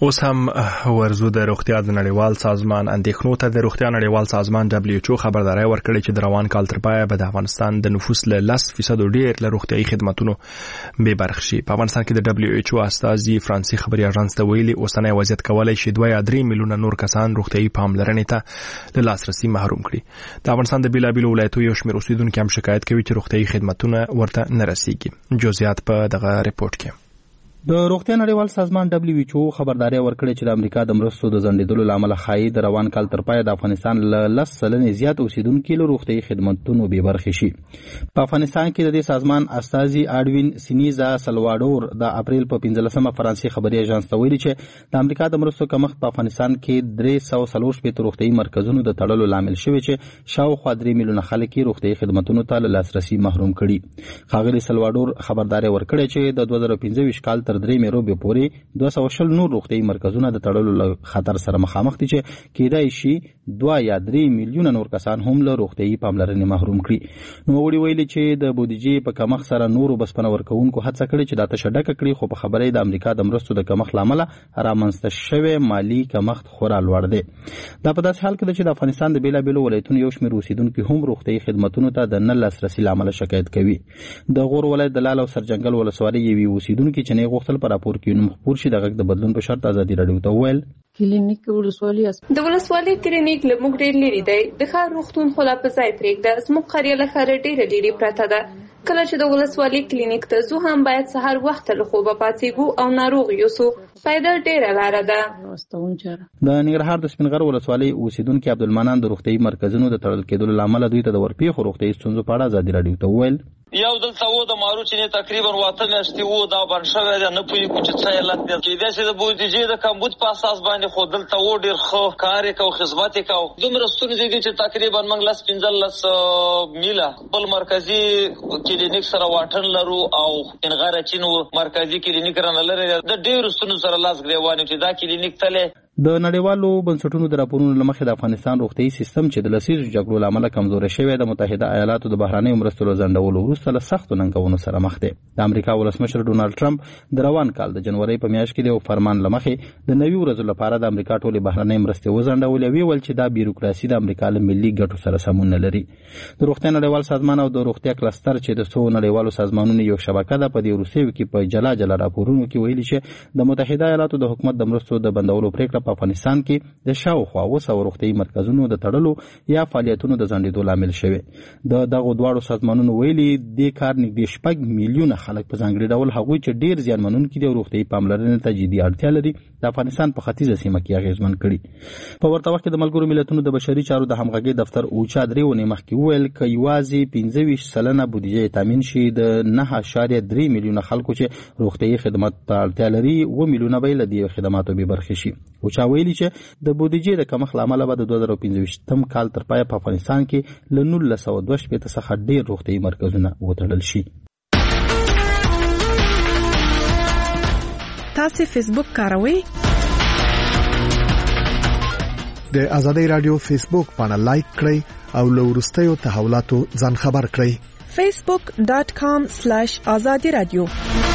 [SPEAKER 1] اوس هم ورزو د روغتیا د نړیوال سازمان اندېښنو ته د روغتیا نړیوال سازمان WHO خبرداري ورکړې چې د روان کال تر پایه به د افغانستان د نفوس له 10% ډیر له روغتیايي خدماتو به برخه شي. په افغانستان کې د WHO استازي فرانسې خبري اژانس ته ویلي اوسنۍ وضعیت کولای شي 2 یا 3 میلیونه نور کسان روغتیايي پاملرنې ته له لاسرسي محروم کړي. د افغانستان د بیلابیلو ولایتو یو شمېر اوسیدونکو هم شکایت کوي چې روغتیايي خدماتونه ورته نه رسیږي. جزئیات په دغه ریپورت کې.
[SPEAKER 19] د روغتیا نړیوال سازمان WHO خبرداري ورکړې چې د امریکا د مرستو د ځنډېدلو لامل خایي د روان کال تر پایه د افغانستان له 10% زیات اوسیدونکو له روغتیايي خدماتونو به برخه شي. په افغانستان کې د دې سازمان استازي اډوین سینیزا سلواډور د اپریل په 15مه فرانسې خبري اژانس ته ویلي چې د امریکا د مرستو کمښت په افغانستان کې 340 روغتیايي مرکزونو د تړلو لامل شوی چې شاوخوا 3 میلیونه خلک روغتیايي خدماتونو ته له لاسرسي محروم کړي. ښاغلي سلواډور خبرداري ورکړې چې د 2015 کال 3 مې روبه پورې 200 نور روغتیايي مرکزونه د تړلو خطر سره مخامخ دي چې کېدای شي 2 یا 3 میلیونه نور کسان هم له روغتیايي پاملرنې محروم کړي. نو وړي ویلي چې د بودیجې په کمښت سره نورو بسپنه ورکوونکو هڅه کړې چې دا تشدک کړي خو په خبرې د امریکا د مرستو د کمښت لامل رامنځته شوی مالی کمښت خورا لوړ دی. دا په داسې حال کې چې د افغانستان د بیلابیلو ولایتونو یو شمېر اوسیدونکو هم روغتیايي خدماتونو ته د نه لاسرسي لامل شکایت کوي. د غور ولایت د لال او سرجنګل ولسوالۍ یوې اوسیدونکو چې نه غوښتل پر راپور کې نوم خپور شي د غږ د بدلون په شرط ازادي راډیو ته وویل
[SPEAKER 4] کلینیک ولسوالۍ د ولسوالۍ کلینیک له موږ ډېر لري دی د ښار روغتون خو لا په ځای پرېږده زموږ قریه له ښاره ډېره لرې پرته ده. کله چې د ولسوالۍ کلینیک ته ځو هم باید سهار وخته له خوبه پاڅېږو او ناروغ یوسو. پیدل ډېره لاره ده.
[SPEAKER 19] د ننګرهار د سپینغر ولسوالۍ اوسیدونکي عبدالمنان د روغتیايي مرکزونو د تړل کېدلو لامل دوی ته د ورپېښو روغتیايي ستونزو په اړه ازادي راډیو ته وویل
[SPEAKER 20] یو دلته و د مارو چې تقریبا 8 میاشتې و دا بند شوی دی نه پوهېږو چې څه علت دی. کېدای شي د بودیجې د کمبود په اساس باندې خو دلته و ډېر ښه کار یې کوو خدمت یې کوو. دومره ستونزې دي چې تقریبا موږ 10-15 میله بل مرکزي کلینیک سره واټن لرو او ننګرهار چین مرکزي کلینیک رانه لري د ډېرو ستونزو سره لاس ګرېوان چې دا کلینیک تللی.
[SPEAKER 19] د نړیوالو بنسټونو د راپورونو له مخې د افغانستان روغتیايي سیستم چې د لسیزو جګړو له امله کمزوری شوی د متحده ایالاتو د بهرنیو مرستو له ځنډولو وروسته له سختو ننګونو سره مخ دی. د امریکا ولسمشر ډونالډ ټرمپ د روان کال د جنوري په میاشت کې د یو فرمان له مخې د 90 ورځو لپاره د امریکا ټولې بهرنۍ مرستې وځنډولې او ویل چې دا بیروکراسي د امریکا له ملي ګټو سره سمون نه لري. د روغتیا نړیوال سازمان او د روغتیا کلستر چې د څو نړیوالو سازمانونو یو شبکه ده په دې وروستیو کې په جلا جلا راپورونو کې ویلي چې د متحده ایالاتو د حکومت د مرستو د بندولو پریکړه په افغانستان کې د شاوخوا 200 روغتیايي مرکزونو د تړلو یا فعالیتونو د ځنډېدو لامل شوی. د دغو دواړو سازمانونو ویلي دې کار نږدې 6 میلیونه خلک په ځانګړي ډول هغوی چې ډېر زیانمنونکي دي او روغتیايي پاملرنې ته جدي اړتیا لري د افغانستان په ختیځه سیمه کې اغېزمن کړي. په ورته وخت کې د ملګرو ملتونو د بشري چارو د همغږۍ دفتر اوچا 3 ونې مخکې وویل که یوازې 25% بودیجه تامین شي د 9.3 میلیونه خلکو چې روغتیايي خدمات ته اړتیا لري 2 میلیونه به له دې خدماتو به برخه شي. اوچا ویلي چې د بودیجې د کمښت لامل به د 2015 کال تر پایه په افغانستان کې له 1922 څخه ډېر روغتیايي مرکزونه وتړل شي.
[SPEAKER 3] تاسو فیسبوک کاروئ؟
[SPEAKER 8] د ازادي رادیو فیسبوک باندې لایک کړئ او له وروستیو تحولاتو ځان خبر کړئ.
[SPEAKER 3] facebook.com/azadiradio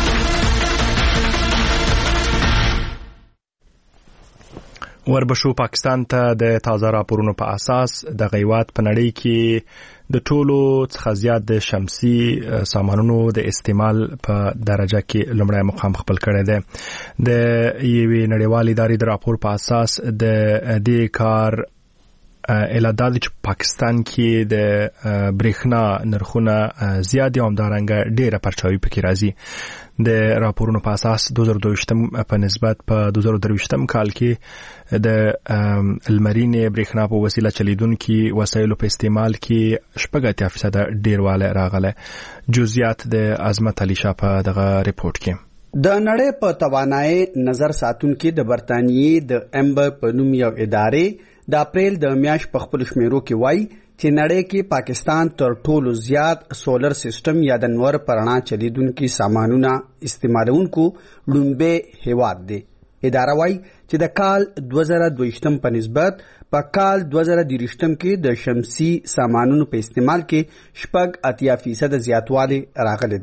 [SPEAKER 1] وربشو پاکستان ته د تازه راپورونو په اساس د غیوات په نړۍ کې د ټولو څخه زیات د شمسي سامانونو د استعمال په درجه کې لومړی مقام خپل کړی دی. د یوې نړیوالې ادارې د راپور په اساس د دې کار اعلان چې پاکستان کې د برېښنا نرخونه زیات دي او همدارنګه ډېره پرچاوي پکې راځي. د راپورونو په اساس 2022 په نسبت په 2023 کال کې د المرینې برېښنا په وسیله چلیدونکو وسایلو په استعمال کې 80% ډېروالی راغلی. جزئیات د عظمت علي شاه په دغه ریپورت کې.
[SPEAKER 21] د نړۍ په توانایي نظر ساتونکو د برتانیې د امبر په نوم یو ادارې د اپریل د میاشت په خپل شمیرو کې وایي چې نړۍ کې پاکستان تر ټولو زیات سولر سیستم یا د نور پرنا چلیدونکو سامانونه استعمالونکو لومبه هیواد دی. اداره وایي چې د کال 2022 په نسبت په کال 2023 کې د شمسي سامانونو په استعمال کې 80% زیاتوالی راغلی دی.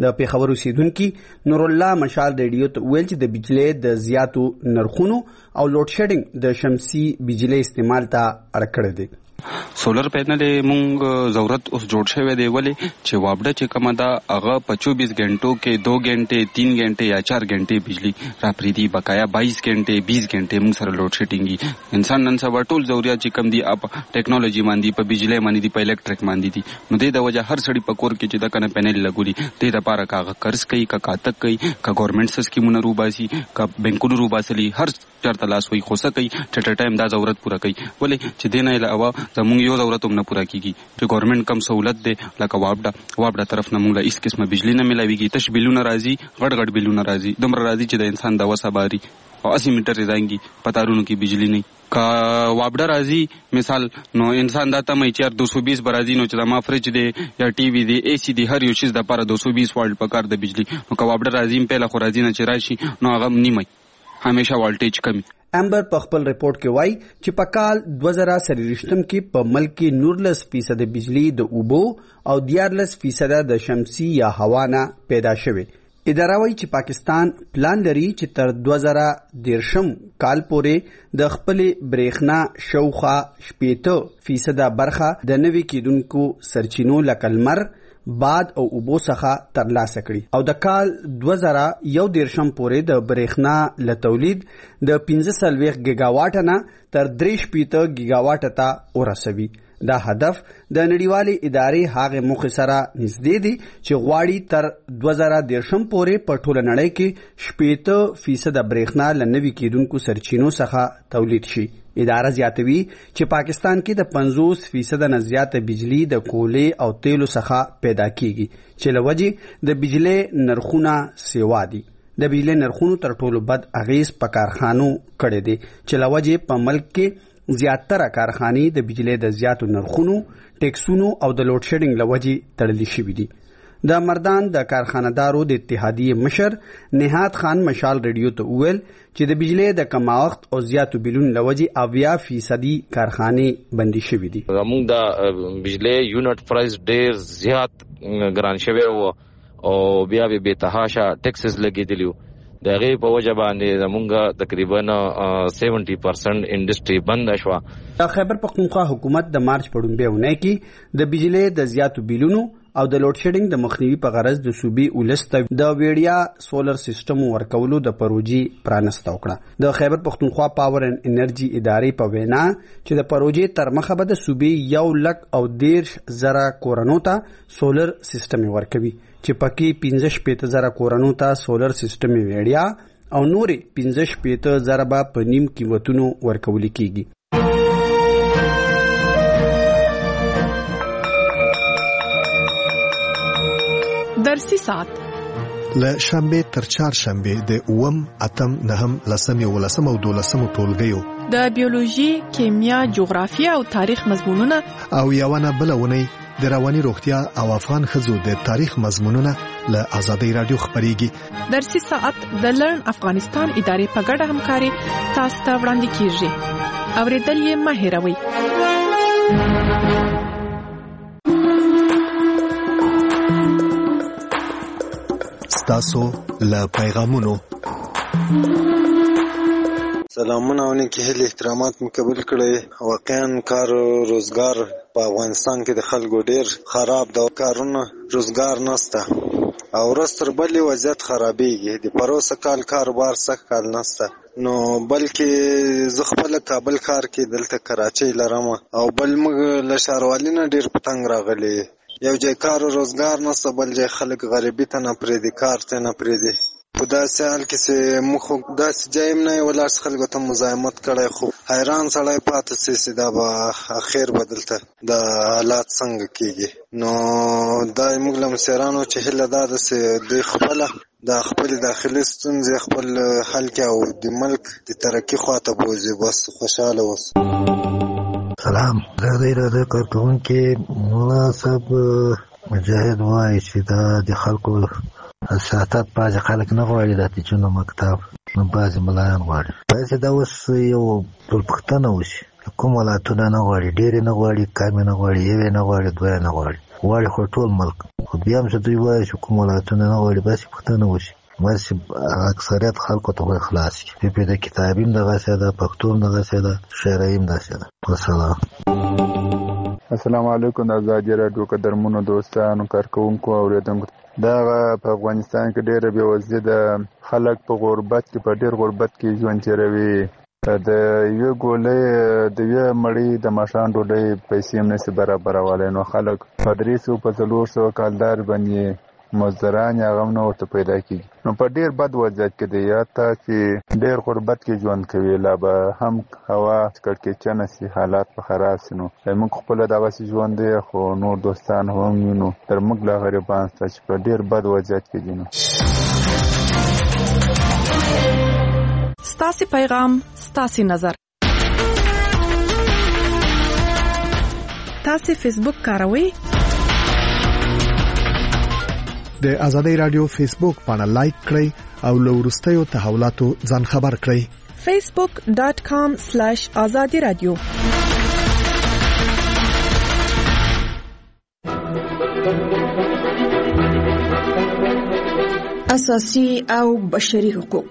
[SPEAKER 21] د پیښور اوسیدونکو نور الله مشال ریډیو ته ویل چې د بجلی د زیاتو نرخونو او لوډ شیډینګ د شمسي بجلی استعمال ته اړ کړی دی.
[SPEAKER 6] سولر پینل مونږ ضرورت اوس جوړ شوی دی ولې چې وابډه چې کومه ده هغه په 24 غنټو کې 2 غنټې 3 غنټې یا 4 غنټې بجلی راپریدي بقایا 22 غنټې 20 غنټې مونږ سره لوډ شیډینګ انسان نن سبا ټول ضرورت چې کم دي اپ ټیکنالوژي باندې په بجلی باندې دی په الکتریک باندې دي نو د وجه هر سړی په کور کې چې دا کنه پینل لګولي د لپاره کاغه قرض کوي کا کاتک کوي کا ګورنمنت سکیمونه روباسي کا بانکونو روباسي هر چرته لاس وي خوسه کوي چې ټایم دا ضرورت پوره کوي ولې چې دینه علاوه زموږ یو ضرورت هم نه پوره کیږي چې ګورنمنت کم سہولت دی لکه وابډه طرف نه موږ له هیڅ قسمه بجلی نه ملاويږي تش بلونه راځي غړ بلونه راځي دومره راځي چې د انسان د وسه باري او 80 میټر رانګي پتارونو کې بجلی نه کا وابډه راځي مثال نو انسان دا تمه چې 220 برازي نو چې ما فرج دی یا ټي وي دی اي سي دی هر یو شی د لپاره 220 وولټ په کار د بجلی نو کا وابډه راځي په لخوا راځي نه چې راشي نو هغه نیمه همیشه وولټیج کمی.
[SPEAKER 21] امبر په خپل رپورت کې وایي چې په کال 2023 کې په ملک کې 19% بجلی د اوبو او 14% د شمسي یا هوا نه پیدا شوه. اداره وایي چې پاکستان پلان لري چې تر 2013 کال پورې د خپل برېښنا شوخه 80% برخه د نوي کېدونکو سرچینو لکه لمر باد او اوبو څخه ترلاسه کړي او د کال 2013 پورې د برېښنا له تولید د 15 گیگاواټ نه تر 3 گیگاواټ ته ورسوي. دا هدف د نړیوالې ادارې هغه مخ سره نږدې دی چې غواړي تر 2013 پورې په ټوله نړۍ کې 80% برېښنا له نوي کېدونکو سرچینو څخه تولید شي. اداره زیاتوي چې پاکستان کې د 50% نه زیاته بجلی د کولې او تیلو څخه پیدا کیږي چې لوجه د بجلی نرخونه سیوا دي. د بجلی نرخونو تر ټولو بد اغیز په کارخانو کړي دي چې لوجه په ملک کې زیاتره کارخانې د بجلی د زیاتو نرخونو ټیکسونو او د لوډ شیډینګ لوجه تړلې شوې دي. د مردان د کارخانه‌دارو د اتحادیې مشر نهاد خان مشال ریډیو ته ویل چې د بجلی د کماوخت او زیاتو بلون لوجه 80% کارخانې بندي شوې دي.
[SPEAKER 5] زموږ د بجلی یونټ پرایس ډیر زیات ګران شوی او بیا به تهاشه ټیکسز لګیدلیو دغه په وجه باندې زمونږ تقریبا 70% انډستری بند شو.
[SPEAKER 21] د خیبر پختونخوا حکومت د مارچ په لومړۍ اونۍ کې د بجلی د زیاتو بلونو او د لوډ شیډینګ د مخنیوي په غرض د صوبې ولست د ویډیا سولر سیستم ورکولو د پروژې پرانسته وکړه. د خیبر پختونخوا پاور اینڈ انرژي ادارې په وینا چې د پروژې تر مخه به د صوبې 1,13,000 کورونو ته سولر سیستم ورکوي چې پکې 15,000 کورونو ته سولر سیستم ویډیا او نورې 15,000 به په نیم قیمتونو ورکول کیږي.
[SPEAKER 3] درسي ساعت
[SPEAKER 8] له شنبه تر چهارشنبه د 8 اتم 9 لسم او 12 ټولګیو
[SPEAKER 3] د بیولوژي، کیمیا، جغرافیه او تاریخ مضمونونه
[SPEAKER 8] او یوونه بلونه د رواني روغتیا او افغان خزو د تاریخ مضمونونه له آزادۍ رادیو خبريږي.
[SPEAKER 3] درسي ساعت د لرن افغانستان ادارې په ګډه همکاري تاسو ته وړاندې کیږي. اوریدل یې مه هېروئ.
[SPEAKER 8] تاسو له پیغامونو
[SPEAKER 22] سلامونه او نیکی هیله احترامات مقبول کړئ. واقعا کار روزګار په افغانستان کې د خلکو ډیر خراب د کارونه روزګار نشته او ورستر بلې وضعیت خرابېږي. د پروسه کال کاروبار سخت کال نشته نو بلکې زه خپل کابل ښار کې دلته کراچۍ لرم او بل موږ له ښاروالۍ نه ډیر پتنګ راغلی یو ځای کار روزګار نشته بل ځای خلک غریبي ته نه پرېږدي کار ته نه پرېږدي. په داسې حال کې چې موږ خو داسې ځای هم نه یې ولاړ خلکو ته مزاحمت کړی خو حیران سړی پاتې سي چې دا به اخر به دلته د حالات څنګه کېږي. نو دا موږ له مشرانو چې هیله دا ده چې دوی خپله د خپلې داخلي ستونزې خپل حل کړي او د ملک د ترقي خواته بوځي بس خوشحاله اوسو.
[SPEAKER 23] سلام زه د کارکوونکي مولا صاحب مجاهد وایي چې دا د خلکو سیاست بعضې خلک نه غواړي دا تیچونه مکتب نو بعضې ملایان غواړي. داسې دا اوس یو ټولپوښتنه وشي کوم ولایتونه نه غواړي ډېرې نه غواړي کمې نه غواړي یوې نه غواړي دوه نه غواړي غواړي خو ټول ملک خو بیا هم چې دوی وایي چې کوم ولایتونه نه غواړي بس پښتانه وشي بس اکثریت خلکو ته خلاص شي په دې کتابیم دغه ده پښتو دغه ده شعریم دغه ده. والسلام.
[SPEAKER 2] السلام علیکم. د آزادي راډیو قدرمنو دوستانو کارکونکو اوریدونکو دا په افغانستان کې ډېر بېوزلي ده خلک په غربت کې په ډېر غربت کې ژوند تېروي د یو ګولۍ د یو مړۍ د ماښام ډوډۍ پیسې هم نشي برابرولی نو خلک په 300 په 400 کالدار باندې مزدوران هغه هم نه ورته پیدا کېږي نو په ډېر بد وضعیت کې دی یا ته چې ډېر غربت کې ژوند کوي لا به هم هوا کړکېچنه شي حالات به خراب شي نو موږ خپله دغسې ژوند دی خو نور دوستان هم وینو تر موږ لا غریبان شته چې په ډېر بد وضعیت کې دي. نو
[SPEAKER 3] ستاسې پیغام ستاسې نظر. تاسې فیسبوک کاروئ؟
[SPEAKER 8] د آزادی رادیو فیسبوک پاڼه لایک کړئ او له وروستیو تحولاتو ځان خبر کړئ.
[SPEAKER 3] facebook.com/azadiradio.
[SPEAKER 7] اساسي او بشري حقوق.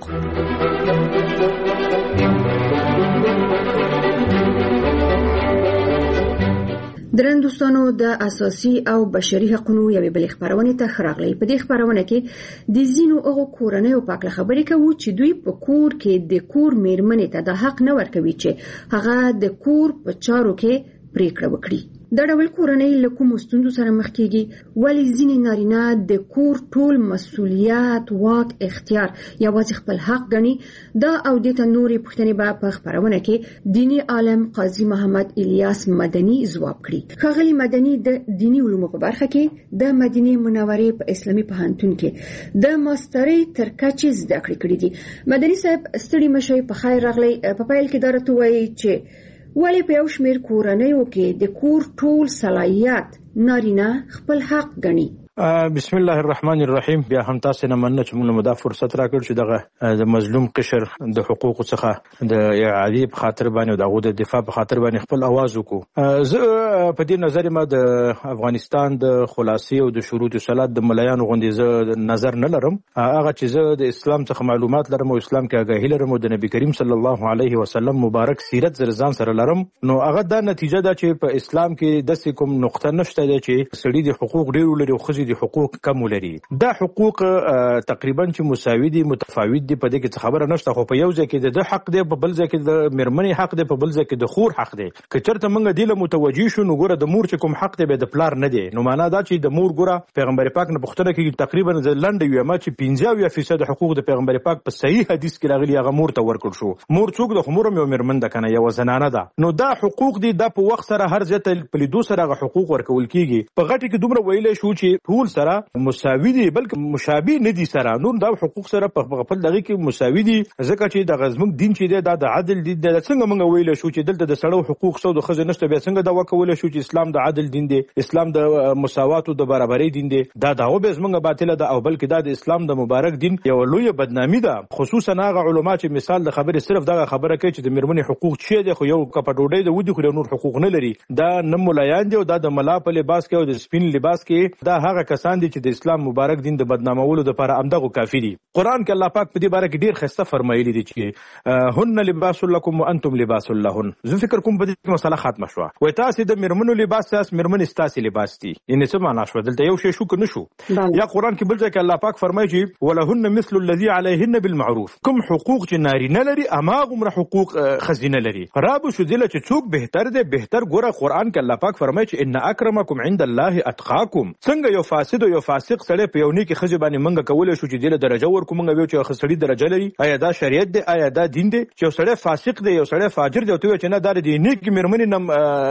[SPEAKER 7] درنو دوستانو د اساسي او بشري حقوقو یوې بلې خبرونه ته خراغلي. په دې خبرونه کې د زینو او کورنۍ په اړه خبرې کوو چې دوی په کور کې د کور میرمنې ته د حق نه ورکوي چې هغه د کور په چارو کې پریکړه وکړي. دا ډول کورنۍ له کومو ستونزو سره مخ کیږي؟ ولې ځینې نارینه د کور ټول مسؤلیت واک اختیار یوازې خپل حق ګڼي؟ دا او د نورې پوښتنې به په خبرونه کې دینی عالم قاضي محمد الیاس مدني ځواب کړي. ښاغلي مدني د دینی علومو په برخه کې د مدینه منورې په اسلامي پوهنتون کې د ماسترۍ تر کچې زده کړې کړې دي. مدني صاحب ستړي مشئ، په خیر راغلی. په پیل کې دا راته وایي چې ولی په یو شمیر کورنیو کې د کور ټول صلاحیت نارینه خپل حق ګڼي؟
[SPEAKER 10] بسم الله الرحمن الرحیم. بیا هم تاسو نه مننه چې موږ مدا فرصت راکړ چې دغه د مظلوم قشر د حقوق څخه د اعادې په خاطر باندې او د دفاع په خاطر باندې خپل आवाज وکړو. زه په دې نظر ما د افغانستان د خلاصي او د شروط صلات د ملایانو غوندې زه نظر نه لرم. هغه چې زه د اسلام څخه معلومات لرم او اسلام کې آگاهی لرم او د نبی کریم صلی الله علیه وسلم مبارک سیرت زرزان سره لرم نو هغه دا نتیجه ده چې په اسلام کې د کوم نقطه نشته ده چې سړي د حقوق ډیر لري او خزي د حقوق کم لري. دا حقوق تقریبا چې مساوي دي متفاوت دي. په دې کې خبره نشته خو په یو ځای کې د حق دی په بل ځای کې د مرمنې حق دی په بل ځای کې د خور حق دی. که چرته موږ دې له متوجي شو نو ګوره د مور چې کوم حق دی به د پلار نه دی. نو معنا دا چې د مور ګوره پیغمبر پاک نه پوښتنه کوي تقریبا د لنډ یو ما چې 50% حقوق د پیغمبر پاک په صحیح حدیث کې راغلي هغه مور ته ورکړ شو. مور څوک د خمور یو مرمن ده کنه یو زنانه ده. نو دا حقوق دي د په وخت سره هر ځای ته په لیدو سره هغه حقوق ورکول کیږي. په غټي کې دومره ویلې شو چې ټول سره مساوي دي بلکې مشابه نه دي سره. نور دا حقوق سره په خپل دغه کې مساوي دي ځکه چې د غزمک دین چې دا د عدل دي. د څنګه موږ ویل شو چې دلته د سړو حقوق سود خو نشته بیا څنګه دا وکول شو چې اسلام د عدل دین دی، اسلام د مساوات او د برابرۍ دین دی. دا داو به زمونږ باطله ده او بلکې دا د اسلام د مبارک دین یو لوی بدنامي ده. خصوصا هغه علما چې مثال د خبرې صرف دغه خبره کوي چې د میرمنې حقوق چي دي خو یو کپډوډۍ د ودی خو نور حقوق نه لري. دا نه مولایان دي او دا د ملا په لباس کې او د سپین لباس کې دا هغه کسان دي چې د اسلام مبارک دین د بدنامولو لپاره امدغه کافی دي. قران کې الله پاک په دې باره کې ډیر خسته فرمایلی دي چې هن لباس لكم وانتم لباس لهن. زه فکر کوم په دې مسله ختم شوه. وای تاسو د میرمنو لباس تاسو میرمن تاسو لباس دي. یعنی څه معنا شو دلته یو شی شو کنه شو. یا قران کې بل ځای کې الله پاک فرمایي چې ولهن مثل الذي عليهن بالمعروف. کوم حقوق چې نارینه لري اماغه حقوق خزینه لري. رابو شو دله چې څوک بهتر دی بهتر ګوره. قران کې الله پاک فرمایي چې ان اکرمکم عند الله اتقاکم. څنګه یو فاسد او یو فاسق سره په یو نیکی خزه باندې منګه کولای شو چې دله درجه ورکو منګه ویو چې خسړي درجه لري. آیا دا شریعت دی؟ آیا دا دین دی چې یو سره فاسق دی یو سره فاجر دی او ته چې نه دار دی نیکی مرمنې نم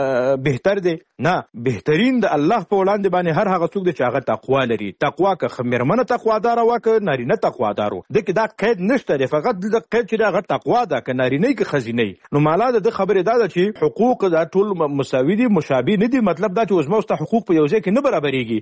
[SPEAKER 10] بهتر دی؟ نه، بهترین د الله په وړاندې باندې هر هغه څوک دی چې هغه تقوا لري. تقوا که مرمنه تقوا دار او که نارینه تقوا دارو دغه دا قید نشته دی. فقط د قید چې هغه تقوا ده که نارینه کې خزینه. نو مالا د خبره دا ده چې حقوق دا ټول مساوي دي مشابه نه دي. مطلب دا چې اوسموسته حقوق په یو ځای کې نه برابرېږي. ته په یو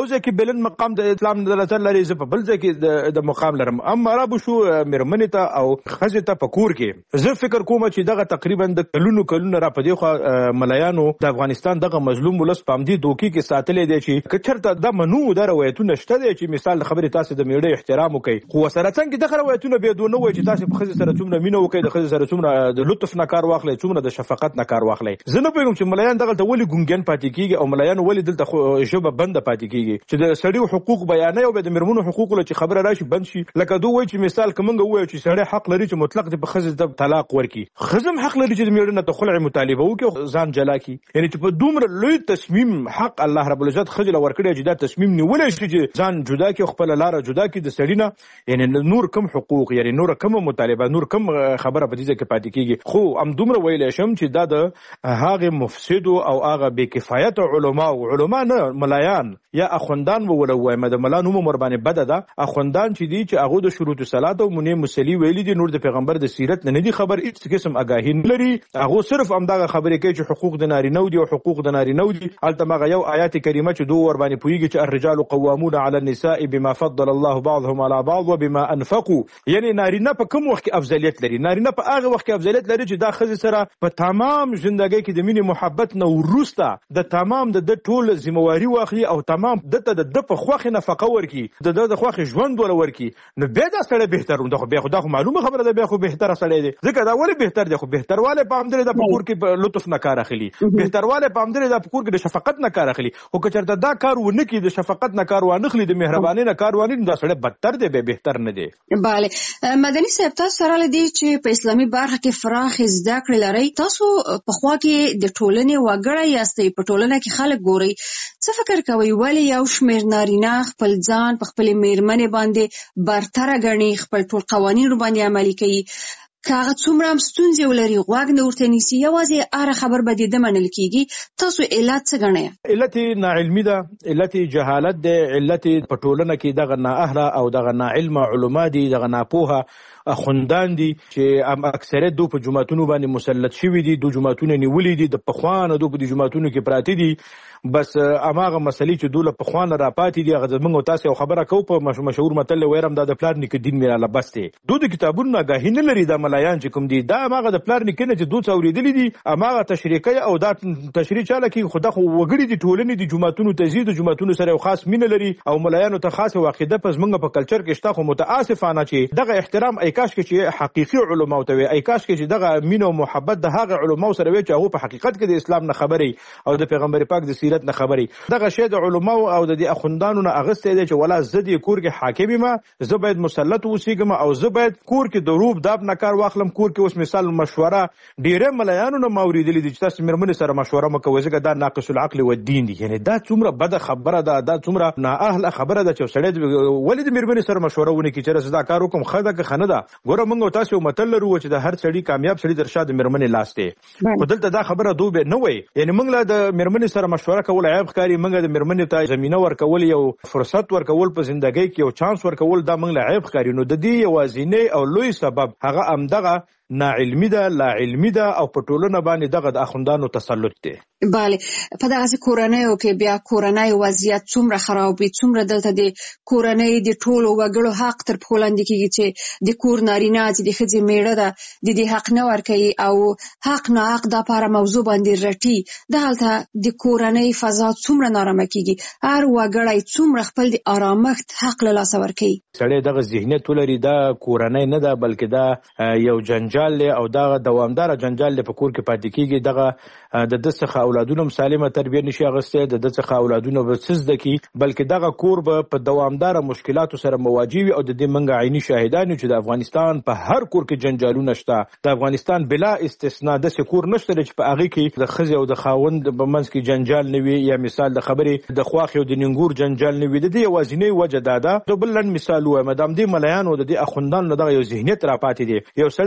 [SPEAKER 10] یو ځکه بلن مقام د اسلام د الله لري زه په بل ځکه د مقام لرم. اما را بشو مرمنې ته او خزه ته پکور کې زه فکر کوم چې دغه تقریبا د کلونو را پدې خو ملایانو د افغانستان دغه مظلوم ولس پامدي دوکي کې ساتلې دي چې کچرته د منو د روایتونه شته دي چې مثال خبره تاسو د میړې احترام وکړي خو سره څنګه دغه روایتونه به دونه وایي چې تاسو په خزه سره څومره مینه وکړي د خزه سره څومره د لطف نه کار واخلي څومره د شفقت نه کار واخلي. زه نه پوهیږم چې ملایان دغه ته ولې ګونګن پاتې کیږي او ملایان ولې دلته ژبه بند پاتې کیږي چې د سړي حقوق بیانې او د مرمنو حقوق له چې خبره راشي بند شي. لکه دوی وایي چې مثال کومنګ وایي چې سړی حق لري چې مطلق د خزه ته طلاق ورکړي خزم حق لري چې میړه نه ته خلع مطالبه وکړي ځان جلا کی. یعنی چې په دومره لوی تصمیم حق الله رب العزت خزل ورکړي چې دا تصمیم نیولای شي چې ځان جدا کی خپل لار جدا کی د سړی نه یعنی نور کم حقوق یعنی نور کم مطالبه نور کم خبره په دې کې پاتې کیږي. خو ام دومره ویلې شم چې دا د هغه مفسد او هغه بے کفایت علما نه ملایان یا اخوندان وولوي مده ملان هم مربانه بد ده اخوندان چې دي چې هغه د شروط صلات او منی مسلی ویلي دي نور د پیغمبر د سیرت نه دي خبر هیڅ قسم آگاهی نه لري. هغه صرف امداغه خبرې کوي چې حقوق د نارینه دي او حقوق د نارینه دي. البته یو آیات کریمه چې دوه ور باندې پویږي چې الرجال قوامون علی النساء بما فضل الله بعضهم على بعض وبما انفقوا. یعنی نارینه په کوم وخت کې افضلیت لري نارینه په هغه وخت کې افضلیت لري چې دا خزه سره په تمام ژوندۍ کې د مینې محبت نه ورسته د تمام د ټول ذمہواری واخلي او تمام د په خوخه نفقه ورکي د خوخه ژوند ولا ورکي نو به دا سره بهتر ده. خو به خدا خو معلومه خبره ده به خو بهتر سره دي ځکه دا ولی بهتر ده. خو بهترواله په امدره د پکور کې لطف نه کار اخلي بهترواله په امدره د پکور کې د شفقت نه کار اخلي. او کچرته دا کار ونه کی د شفقت نه کار وانه خلی د مهرباني نه کار وانه دا سره بدتر ده به بهتر نه دي.
[SPEAKER 7] bale مدني صاحب تاسو سره لدی چې په اسلامي برخه کې فراخ زده کړې لري تاسو په خوا کې د ټولنې وګړی یاستئ په ټولنه کې خلک ګوري څه فکر کوي ولی یو شمیر نارینه خپل ځان په خپل میرمنې باندې برتر غني خپل ټول قوانین باندې عملي کوي کاغه څومره هم ستونزې ولري غوږ نه ورته نیسي یوازې اره خبر به د منل کیږي تاسو علت څه غنئ؟
[SPEAKER 10] علت ناعلمي ده علت جهالت ده علت په ټولنه کې دغه نااهله او دغه ناعلم علما دي دغه ناپوهه خوندان دي چې اکثریت دو په جماعتونو باندې مسلط شوی دي دو جماعتونه نیولې دي د پخوانه دو په جماعتونو کې پراته دي بس اماغه مسلې چې دوله پخوانه را پاتې دي هغه موږ تاسو خبره کوو په مشهور متل ويرم د پلان نیک دین میراله بس دي د کتابونو آگاهی نه لري د ملایان چې کوم دي دا اماغه د پلان نیک نه چې دوه اوریدلې دي اماغه تشریکي او دا تشریح چاله کې خدا خو وګړي دي ټولنې دي جماعتونو تزيد جماعتونو سره خاص مين لري او ملایانو ته خاصه واقعده پس موږ په کلچر کې شته خو متاسفانه چې دغه احترام ایکاش کې چې حقيقي علماء ته وي ایکاش کې چې دغه مين او محبت د هغه علماء سره وي چې هغه په حقیقت کې د اسلام نه خبري او د پیغمبر پاک د سیرت نه خبري دغه شی د علماء او د اخوندانو نه اغسته دي چې ولا زدي کور کې حاکم ما زه باید مسلط اوسېږم او زه باید کور کې د روب داب نه کار واخلم کور کې اوس مثال مشوره ډیره ملایانو نه موریدلې دي چې تاسو مرمن سره مشوره مکوي ځکه دا ناقص العقل و الدين دي یعنی دا څومره بد خبره ده دا څومره نااهله خبره ده چې سړی ولید مرمن سره مشوره ونه کی چې زدا کار وکم خدا که خنه ده ګوره موږ تاسو متل لرو چې د هر سړی کامیاب سړی در شاده مرمن لاسته خدلته دا خبره دوه نه وي یعنی موږ له د مرمن سره مشوره کول عیب ښکاری موږ د مرمن ته زمينه ورکول یو فرصت ورکول په ژوندۍ کې یو چانس ورکول دا موږ له عیب ښکاری نو د دې یوازینی او لوی سبب هغه امدغه ناعلمي ده لا علمي ده او په ټولنه باندې دغه د اخوندانو تسلط دی.
[SPEAKER 7] bale په دغه کورنۍ کې بیا کورنۍ وضعیت څومره خراب وي څومره دلته د کورنۍ د ټولو وګړو حق تر پولاند کېږي چې د کور نارینه چې د خځې میړه ده د دې حق نه ورکوي او حق نه حق د لپاره موضوع باندې رټي دلته د کورنۍ فضا څومره نارامه کېږي هر وګړی څومره خپل د آرامښت حق له لاسه ورکوي.
[SPEAKER 10] سړی دغه ذهنیت ولري دا کورنۍ نه ده بلکې دا یو جنجال او دا دوامدار جنجال په کور کې پاتې کیږي دغه د دڅخه اولادونو سالمه تربیه نشي اغسته د دڅخه اولادونو بسز دکی بلکې دغه کور په دوامدار مشکلاتو سره مواجه وي او د دې منګه عیني شاهدان چې د افغانستان په هر کور کې جنجالونه شته د افغانستان بلا استثناء د سکور نشته چې په هغه کې د خزي او د خاوند په منځ کې جنجال نه وي یا مثال د خبرې د خواخ او د ننګور جنجال نه وي د دې وازینې وجه ده د بلن مثال و مدام دې ملایانو د دې اخوندان دغه یو ذهنیت را پاتې دي یو سړی کې د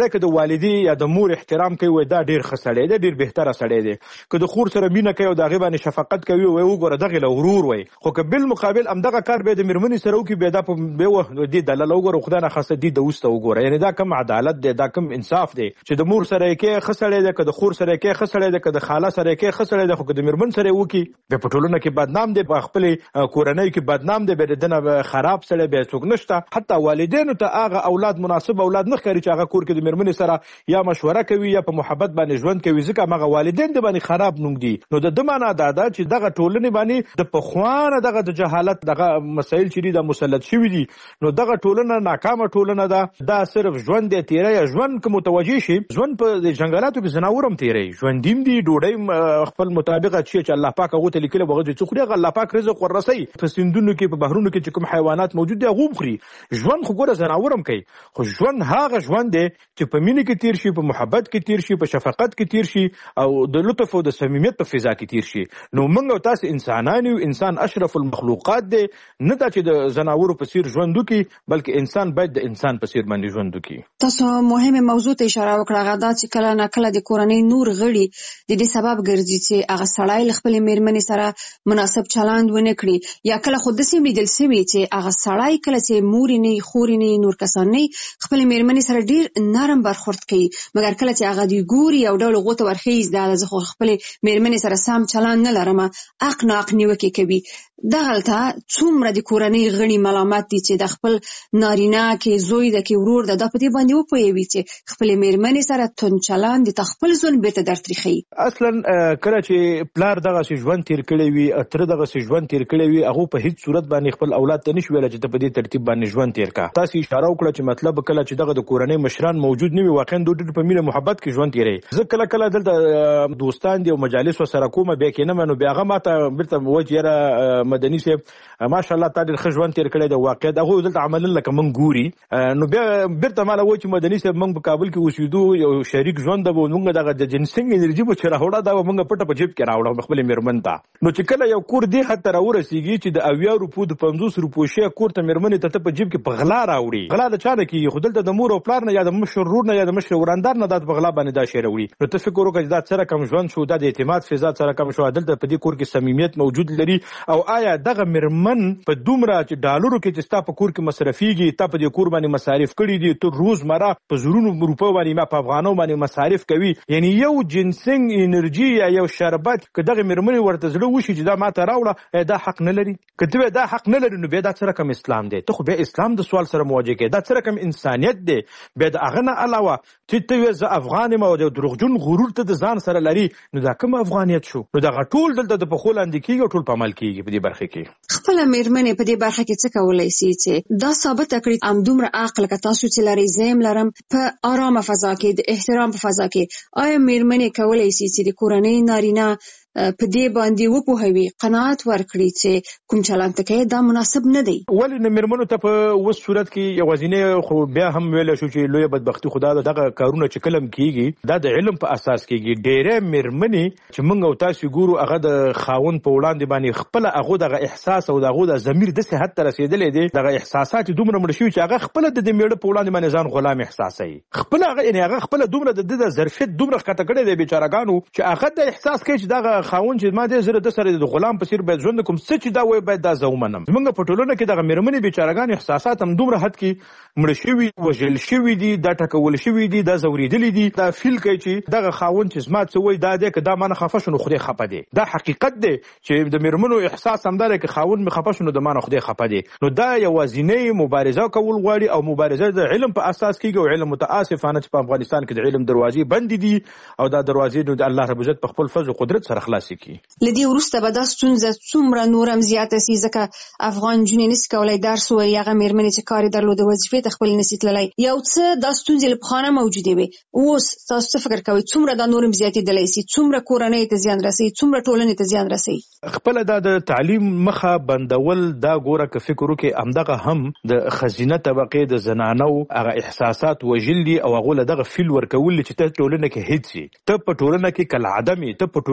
[SPEAKER 10] والدې یا د مور احترام کوي دا ډیر ښه سړی دی ډیر بهتره سړی دی که د خور سره مینه کوي او د هغې باندې شفقت کوي وایي وګوره دغې له غرور وایي خو که بالمقابل همدغه کار بیا د مېرمنې سره وکړي بیا دا په دې دلاله وګوره خدای ناخواسته دې د اوسته وګوره یعنې دا کم عدالت دی دا کم انصاف دی چې د مور سره یې کې ښه سړی دی که د خور سره یې کې ښه سړی دی که د خاله سره یې کې ښه سړی دی خو که د مېرمن سره یې وکړي بیا په ټولنه کې بدنام دی په خپلې کورنۍ کې بدنام دی بیا د ده خراب سړی بیا څوک نشته حتی والدینو ته هغه اولاد مناسب اولاد نه ښکاري چې هغه کور کې د مېرمنې سره یا مشوره کوي یا په محبت باندې ژوند کوي ځکه همغه والدین د باندې خراب نوم دي نو د ده معنا دا ده چې دغه ټولنې باندې د پخوانه دغه د جهالت دغه مسایل چې دي دا مسلط شوي دي نو دغه ټولنه ناکامه ټولنه ده دا صرف ژوند دی تیری یا ژوند که متوجه شي ژوند په جنګلاتو کې ځناور هم تیری ژوندیم دي ډوډۍ خپل مطابقه چې الله پاک هغو ته لیکلي به هغه څه خوري هغه الله پاک رزق وررسوي په سیندونو کې په بحرونو کې چې کوم حیوانات موجود دي هغه هم خوري ژوند خو ګوره ځناور هم کوي خو ژوند هغه ژوند دی چې په مینې کې تیر شي په محبت کې تیر شي په شفقت کې تیر شي او د لطف او د صمیمیت په فضا کې تیر شي نو موږ او تاسو انسانان یو انسان اشرف المخلوقات دی نه دا چې د زناورو په څیر ژوند وکړي بلکې انسان باید د انسان په څیر باندې ژوند وکړي
[SPEAKER 7] تاسو مهمه موضوع ته اشاره وکړه غدا چې کله نه کله د کورنۍ نور غړي د دې سبب ګرځي چې هغه سړی خپل مېرمنې سره مناسب چلند ونه کړي یا کله خود سیم لیدل سوي چې هغه سړی کله چې مور نه خور نه نور کسان نه خپل مېرمنې سره ډیر نرم برخورد کوي مګر کله چې هغه دی ګوري او ډول غوته ورخیز دا زه خو خپل مېرمنې سره سم چلند نه لرم اق نه اق نیوکه کوي دغلته څومره د کورنۍ غړي ملامت دي چې د خپل نارینه کې زوی د کې ورور د په دې باندې وپوهوي چې خپل مېرمنې سره تون چلند د خپل ځون بیرته درتریخي
[SPEAKER 10] اصلا کله چې پلار دغه ژوند تیر کړی وي تر دغه ژوند تیر کړی وي هغه په هیڅ صورت باندې خپل اولاد ته نشي ویل چې په دې ترتیب باندې ژوند تیر کا تاسو اشاره وکړه چې مطلب کله چې دغه د کورنۍ مشران موجود نه وي واقعا د ډېر په مینه محبت کې ژوند تیری زه کله کله دلته دوستان دي او مجالس سره کومه بیا کې نه منو بیا هغه ماته بیرته وجه مدني سي ماشاءالله تا ډېر ښه ژوند تیر کړی دی واقعا هغه دلته عملاً لکه موږ ګوري نو بیا بیرته ماله وایي چې مدني صاحب موږ په کابل کې اوسېدو یو شریک ژوند به موږ دغه د جنسنګ انرژي به چې راوړه دا به موږ پټه په جیب کې راوړه خپلې مېرمن ته نو چې کله یو کور دې حد ته راورسېږي چې د 80 روپو د 50 روپو شی کور ته مېرمنې ته په جیب کې په غلا راوړي غلا د چا نه کېږي خو دلته د مور او پلار نه یا د مشر ورور نه یا د مشر وراندار نه دا په غلا باندې دا شی راوړي نو ته فکر وکړه چې دا څه رقم ژوند شو دا د اعتماد فضا څه رقم شو دلته په دې کور کې صمیمیت موجود لري او آیا دغه مېرمن په دومره چې ډالرو کې چې ستا په کور کې مصرفيږي تا په دې کور باندې مصارف کړي دي ته روزمره په زرونو روپو باندې ما په افغانو باندې مصارف کوي یعنی یو جنسنګ انرژي یا یو شربت که دغه مېرمنې ورته زړه وشي چې دا ماته راوړه دا حق نه لري که ته دا حق نه لري نو بیا دا څه رقم اسلام دی ته خو بیا اسلام د سوال سره مواجه کې دا څه رقم انسانیت دی بیا د هغه نه علاوه چې ته زه افغان یم او د دروغجن غرور ته د ځان سره لري نو دا کوم افغانیت شو نو دغه ټول دلته د پخو لاندې کېږي او ټول په عمل کېږي په دې برخه کې
[SPEAKER 7] خپله مېرمنې په دې برخه کې څه کولی شي چې دا ثابته کړي همدومره عقل که تاسو چې لرئ زه هم لرم په ارامه فضا کې د احترام په فضا کې آیا مېرمنې کولی شي چې د کورنۍ نارینه په دې باندې وپوهوي قناعت ورکړي چې کوم چلند کوي دا مناسب نه دی
[SPEAKER 10] ولې نه مېرمنو ته په اوس صورت کې یوازینی خو بیا هم ویلی شو چې لویه بدبختي خو دا دغه کارونه چې کله هم کېږي دا د علم په اساس کېږي ډېری مېرمنې چې موږ او تاسو ګورو هغه د خاوند په وړاندې باندې خپله هغو دغه احساس او د هغو د ضمیر داسې حد ته رسېدلی دی دغه احساسات دومره مړه شوي چې هغه خپله د دې مېړه په وړاندې باندې ځان غلام احساسوي خپله هغه یعنې هغه خپله دومره د ده د ظرفیت دومره ښکته کړی دی بېچارهګانو چې هغه د احساس کوي چې دغه خاوند چې ما دې زه د سره د غلام په څېر باید ژوند کوم څه چې دا وایي باید دا زه ومنم زموږ په ټولنه کې دغه مېرمنې بېچارهګانې احساسات هم دومره حد کې مړه شوي وژل شوي دي دا ټکول شوي دي دا ځورېدلي دي دا فیل کوي چې دغه خاوند چې زما څه وایي دا دی که دا مانه خفه شو نو خدای خفه دی دا حقیقت دی چې د مېرمنو احساس همدا دی که خاوند مې خفه شو نو د مانه خدای خفه دی نو دا یوازینۍ مبارزه کول غواړي او مبارزه د علم په اساس کېږي او علم متاسفانه چې په افغانستان کې د علم دروازې بندې دي او دا دروازې نو د الله رب عزت په خپل فضل او قدرت سره خلاصې کړي
[SPEAKER 7] له دې وروسته به دا ستونزه څومره نور هم زیاته سي ځکه افغان نجونې نسي کولی درس ووایي هغه مېرمنې چې کار یې درلوده وظیفې ته خپلې نسي تللی یو څه دا ستونزې له پخوا نه موجودې وې اوس تاسو څه فکر کوئ څومره دا نور هم زیاتېدلی سي څومره کورنۍ ته زیان رسوي څومره ټولنې ته زیان رسوي
[SPEAKER 10] خپله دا د تعلیم مخه بندول دا ګوره که فکر وکړې همدغه هم د ښځینه طبقې د زنانو هغه احساسات وژل دي او هغو له دغه فیل ورکول چې ته ټولنه کې هېڅ یې ته په ټولنه کې کالعدم یې ته په ټولنه کې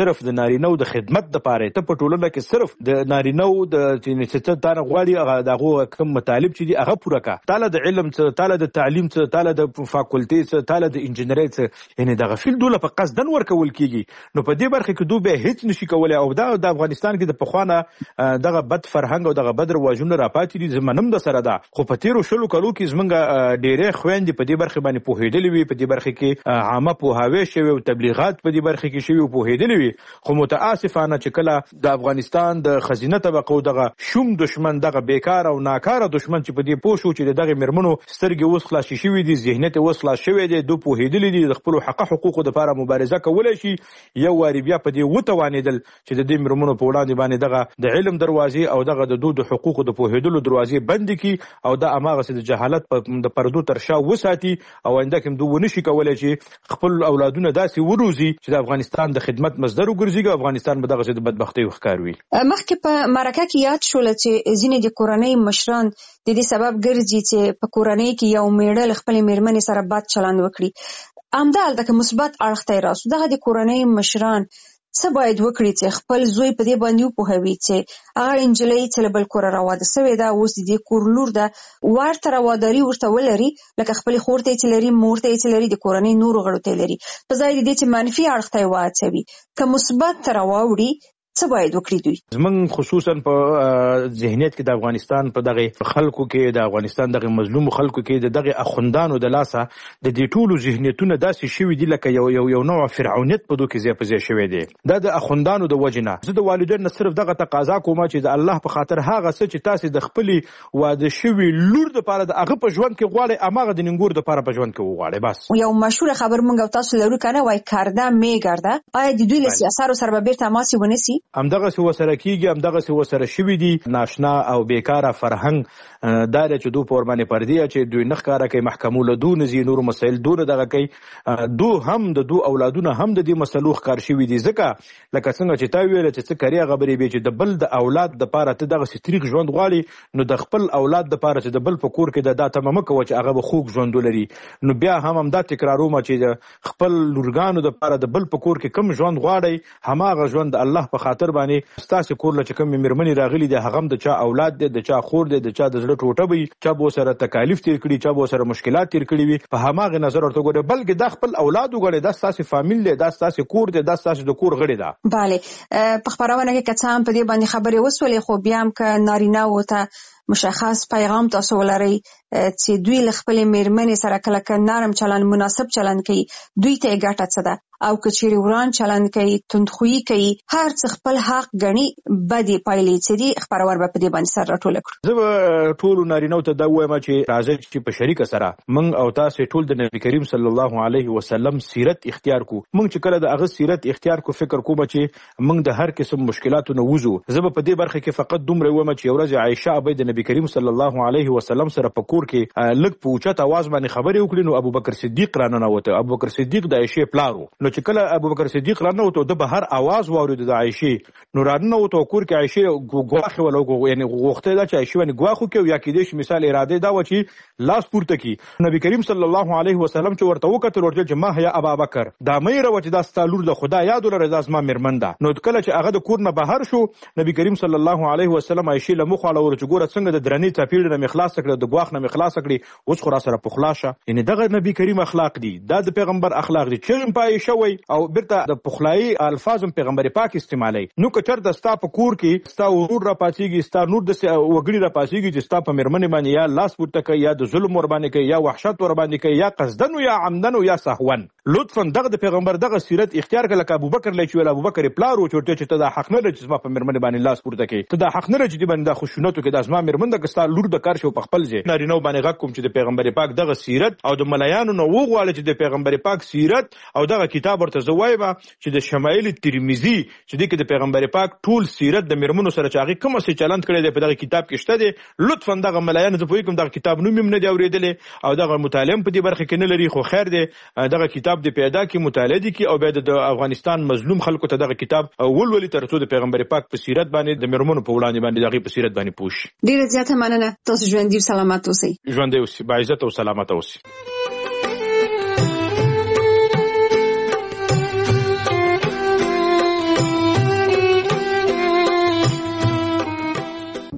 [SPEAKER 10] صرف د نارینه د خدمت د پاره ته په ټولنه کې صرف د نارینه د چې تانه غواړي هغه دغه کوم مطالب چې دي هغه پوره کا تعالی د علم څخه تعالی د تعلیم څخه تعالی د فاکولټي څخه تعالی د انجینری څخه یعنی دغه فیل دوله په قصدن ورکول کیږي نو په دې برخه کې دوی به هیڅ نشي کولای او د افغانستان کې د پخوانه دغه بد فرهنګ او دغه بد رواجونه راپاتې دي زمونږ د سره ده خو په تیرو شلو کلو کې زمونږ ډېرې خويندې په دې برخه باندې پوهېدلې وي په دې برخه کې عامه پوهاوی شوی او تبلیغات په دې برخه کې شوی او پوهېدلې وي خو متاسفانه چې کله د افغانستان د خزینه طبقو دغه شوم دشمن دغه بیکار او ناکاره دشمن چې په دې پوه شو چې دغه مرمنو سترګې اوس خلاص شوی دي ذهنیت اوس خلاص شوی دي دوی پوهېدلې دي د خپل حقوقو لپاره مبارزه کولای شي یو واری بیا په دې وتوانېدل چې د دې مرمنو په وړاندې باندې دغه د علم دروازې او دغه د دوی حقوقو د پوهېدلو دروازې بند کی او د اماغه د جهالت د پردو تر شا وساتي او انده کوم دوی ونشي کولای چې خپل اولادونه داسې وروزي چې د افغانستان د خدمت مصدر وګرځي افغانستان به دغه د بدبختۍ ښکار وي
[SPEAKER 7] مخکې په مرکه کې یاد شول چې ځینې د کورنۍ مشران د دې سبب ګرځي چې په کورنۍ کې یو میړه خپل میرمنې سره بد چلند وکړي همدالته که مثبت اړخ ته راسو دغه د کورنۍ مشران څه باید وکړي چې خپل زوی په دې باندې وپوهوي چې هغه انجلۍ چې له بل کوره راواده سوې ده اوس د دې کور لور ده ورته رواداري ورته ولري لکه خپلې خور ته چې لري مور ته چې لري د کورنۍ نورو غړو ته لري په ځای د دې چې منفي اړخ ته واچوي که مثبت ته راوړي څه باید وکړي دوی
[SPEAKER 10] زمونږ خصوصا په ذهنیت کې د افغانستان په دغه خلکو کې د افغانستان دغه مظلوم خلکو کې د دغه اخوندانو د لاسه د دې ټولو ذهنیتونه داسې شوي دي لکه یو نوع فرعونیت په دوی کې ځای په ځای شوی دی دا د اخوندانو د وجنه زه د والدینو صرف دغه تقاضا کوم چې د الله په خاطر هغه څه چې تاسو د خپلې واده شوي لور د پاره د هغه په ژوند کې غواړي اماغه د ننګور د پاره په ژوند کې وغواړي بس
[SPEAKER 7] یو مشهور خبر مونږ تاسو لرو کنه وای کرده میګرده آیا د دوی له سیاستو سره به بیرته ماسي ونیسي
[SPEAKER 10] همدغه څه وسره کیږي همدغه څه وسره شوي دي ناشنا او بیکاره فرهنګ دا چې دوی په ور باندې پردي چې دوی نه ښکاره کوي محکمو له دوی نزي نور مسایل دوی دغه کوي دوی هم د دوی اولادونه هم د دې مسلو ښکار شوي دي ځکه لکه څنګه چې تا ویل چې څه کړي خبرې به چې د بل د اولاد د پاره ته دغه ستریخ ژوند غواړي نو د خپل اولاد د پاره چې د بل په کور کې د تمامه کوي چې هغه به خوږ ژوند ولري نو بیا هم دا تکراروم چې خپل لورګانو د پاره د بل په کور کې کم ژوند غواړي هماغه ژوند الله په خاطر باندې ستاسو کور له کوم مرمنې راغلي دي هغه د چا اولاد دي د چا خور دي د چا د زړه ټوټه وي چا به سره تکالیف تیر کړي چا به سره مشکلات تیر کړي وي په هماغه نظر ورته ګوره بلکې د خپل اولاد وګړي د تاسو فامیل دي د تاسو کور دي د تاسو د کور غړي ده
[SPEAKER 7] bale په خبرونه کې کڅام په دې باندې خبرې وسولې خو بیا هم ک نارینه وته مشخص پیغام تاسو ولري چې دوی له خپل میرمنې سره کله نرم چلند مناسب چلند کوي دوی ته ګټه څه ده او کچېری وران چلند کوي تندخویی کوي هر څه خپل حق غني بدی پایلې چې دي خبرور به په دې باندې سره ټول کړو
[SPEAKER 10] زه ټول نارینه ته دا وایم چې راځي چې په شریک سره من او تاسو ټول د نبی کریم صلی الله علیه وسلم سیرت اختیار کو من چې کله د هغه سیرت اختیار کو فکر کوم چې من د هر قسم مشکلاتو نه وځو زه په دې برخه کې فقط دومره وایم چې ورځ عائشه ابي د نبی کریم صلی الله علیه وسلم سره په کور کې لږ په اوچت आवाज باندې خبرې وکړي نو ابوبکر صدیق رانه وته ابوبکر صدیق د عائشه پلارو نو چې کله ابوبکر صدیق رانه وته د بهر आवाज واورید د عائشه نو رانه وته کور کې عائشه غواخه ولو یعنی غوخته دا چې عائشه باندې غواخو کې یا کې د مثال اراده دا و چې لاس پورته کی نبی کریم صلی الله علیه وسلم چې ورته وکړ ورته چې ما هيا ابابکر دا مې راوچ دا ستالور د خدا یاد ولر رضا ما مرمنده نو کله چې هغه د کور نه بهر شو نبی کریم صلی الله علیه وسلم عائشه له مخاله ورته ګوره څنګه د درنې چاپیړ نه مخلاص کړ د غواخ نه مخلاص کړي اوس خو را سره پخلاشه یعنی دغه نبی کریم اخلاق دي دا د پیغمبر اخلاق دي چې پای شوی او برته د پخلای الفاظ پیغمبر پاک استعمالي نو کچر د ستا په کور کې ستا ورور را پاتېږي ستا نور د وګړي را پاتېږي چې ستا په مرمنې باندې یا لاس پورته کوي یا د ظلم ور باندې کوي یا وحشت ور باندې کوي یا قصدن یا عمدن یا سهون لطفا دغه د پیغمبر دغه سیرت اختیار کړه لکه ابوبکر لچ ویل ابوبکر پلارو چې ته د حق نه لري چې په مرمنې باندې لاس پورته کوي ته د حق نه لري چې باندې خوشونتو کې د اسما مرمنده کې ستا لور د کار شو په خپل ځای نارینه باندې غږ کوم چې د پیغمبر پاک دغه سیرت او د ملایانو نو وغواړي چې د پیغمبر پاک سیرت او دغه کتاب ورته زوایبه چې د شمایل ترمذی چې د پیغمبر پاک ټول سیرت د مرمنو سره چاغي کوم څه چلند کړي د په دغه کتاب کې شته دي لطفا دغه ملایانو ته پوي کوم دغه کتاب نوم نه دی اوریدلې او دغه مطالعه په دې برخه کې نه لري خو خیر دی دغه کتاب د پیدا کې مطالعه دي کې او بعد د افغانستان مظلوم خلکو ته دغه کتاب ولولي ترڅو د پیغمبر پاک په سیرت باندې د مرمنو په وړاندې باندې دغه په سیرت باندې پوښ
[SPEAKER 7] ډیره زیاته مننه تاسو ژوند دې سلامت اوسئ
[SPEAKER 10] ژوند دې اوسئ با عزت او سلامت اوسئ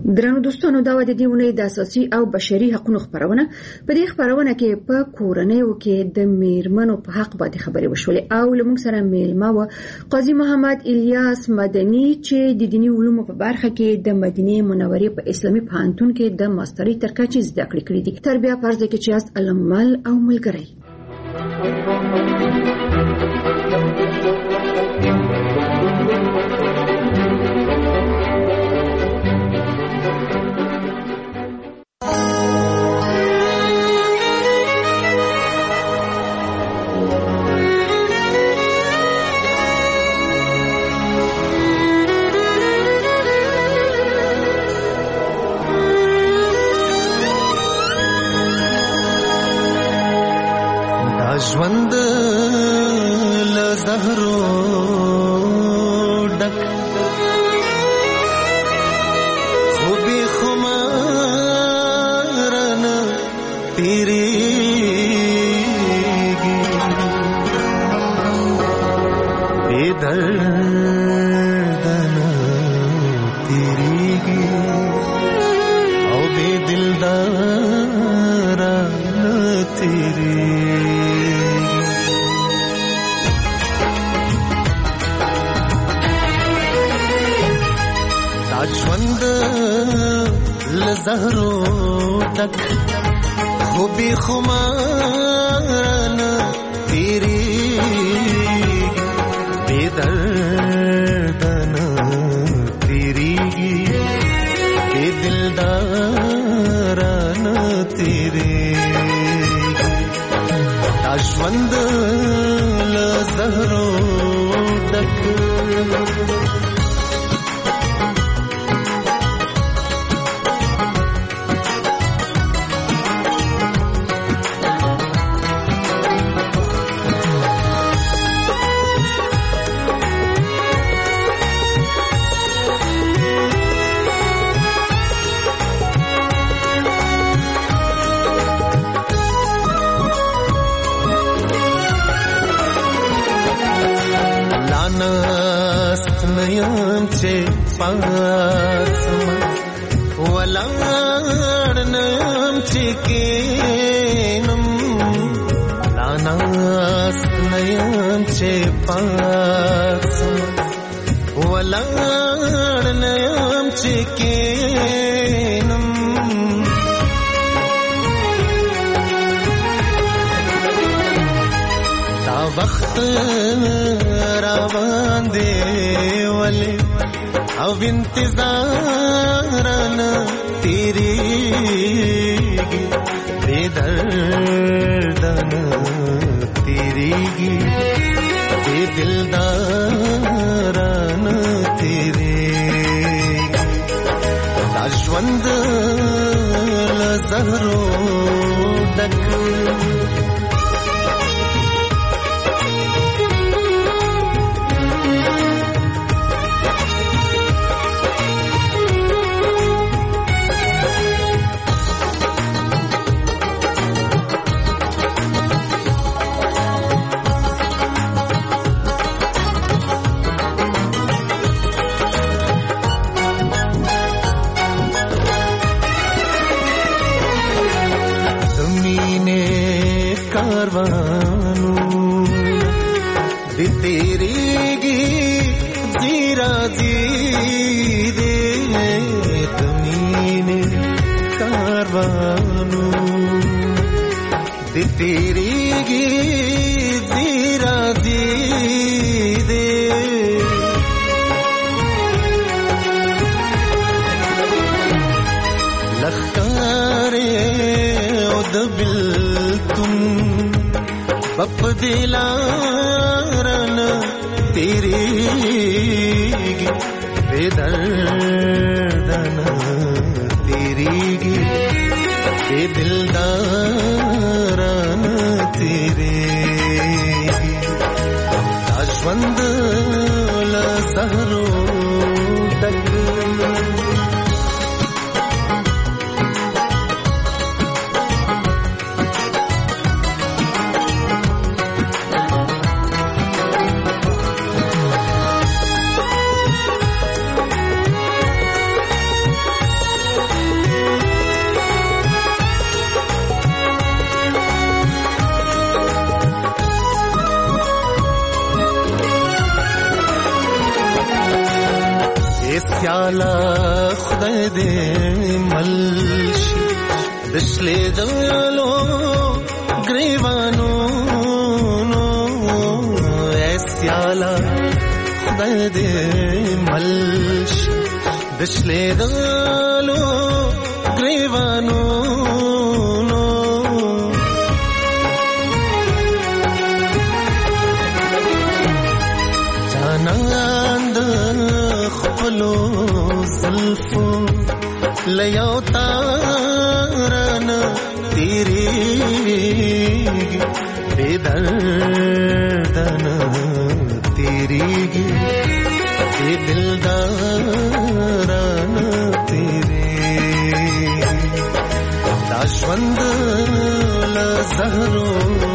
[SPEAKER 7] درنو دوستانو دا د دې ونې د اساسي او بشري حقوقو خبرونه په دې خبرونه کې په کورنیو کې د میرمنو په حق باندې خبرې وشولې او لمونږ سره میلمه و قاضي محمد الیاس مدني چې د دینی علومو په برخه کې د مدینه منورې په اسلامي پوهنتون کې د ماسترۍ تر کچې زده کړې کړې دي. تربیه پرځ کې چې است علمل او ملګری
[SPEAKER 11] ژوند له زهرو ډک خو بې خماره نه تېرېږي بې درده نه تېرېږي او بې دلداره نه تېرېږي. ژوند له زهرو ډک خو بې خماره نه تېرېږي بې درده نه تېرېږي بې دلداره نه تېرېږي. دا ژوند له زهرو ډک نیم چې پاسما ولاړ نیم چې کینم لاناس نیم چې پاسما ولاړ نیم چې کینم دا وخت روان دی ولی او انتظار نه تیریږي بے درد نه تیریږي بے دلدار نه تیریږي. دا ژوند له زهرو ډک تیریږي زیرا دی دې لخکارې او د بلتون بپ دلارن تیریږي بے درد نه تیریږي بے دلدار ژوند له زهرو ډک سیالا خدای دې ملشي دشلې دلو گریوانو نو سیالا خدای دې ملشي دشلې دلو گریوانو لیاو تارن تیریگی بے دردن تیریگی بے دلدارن تیریگی داشوند لزهرو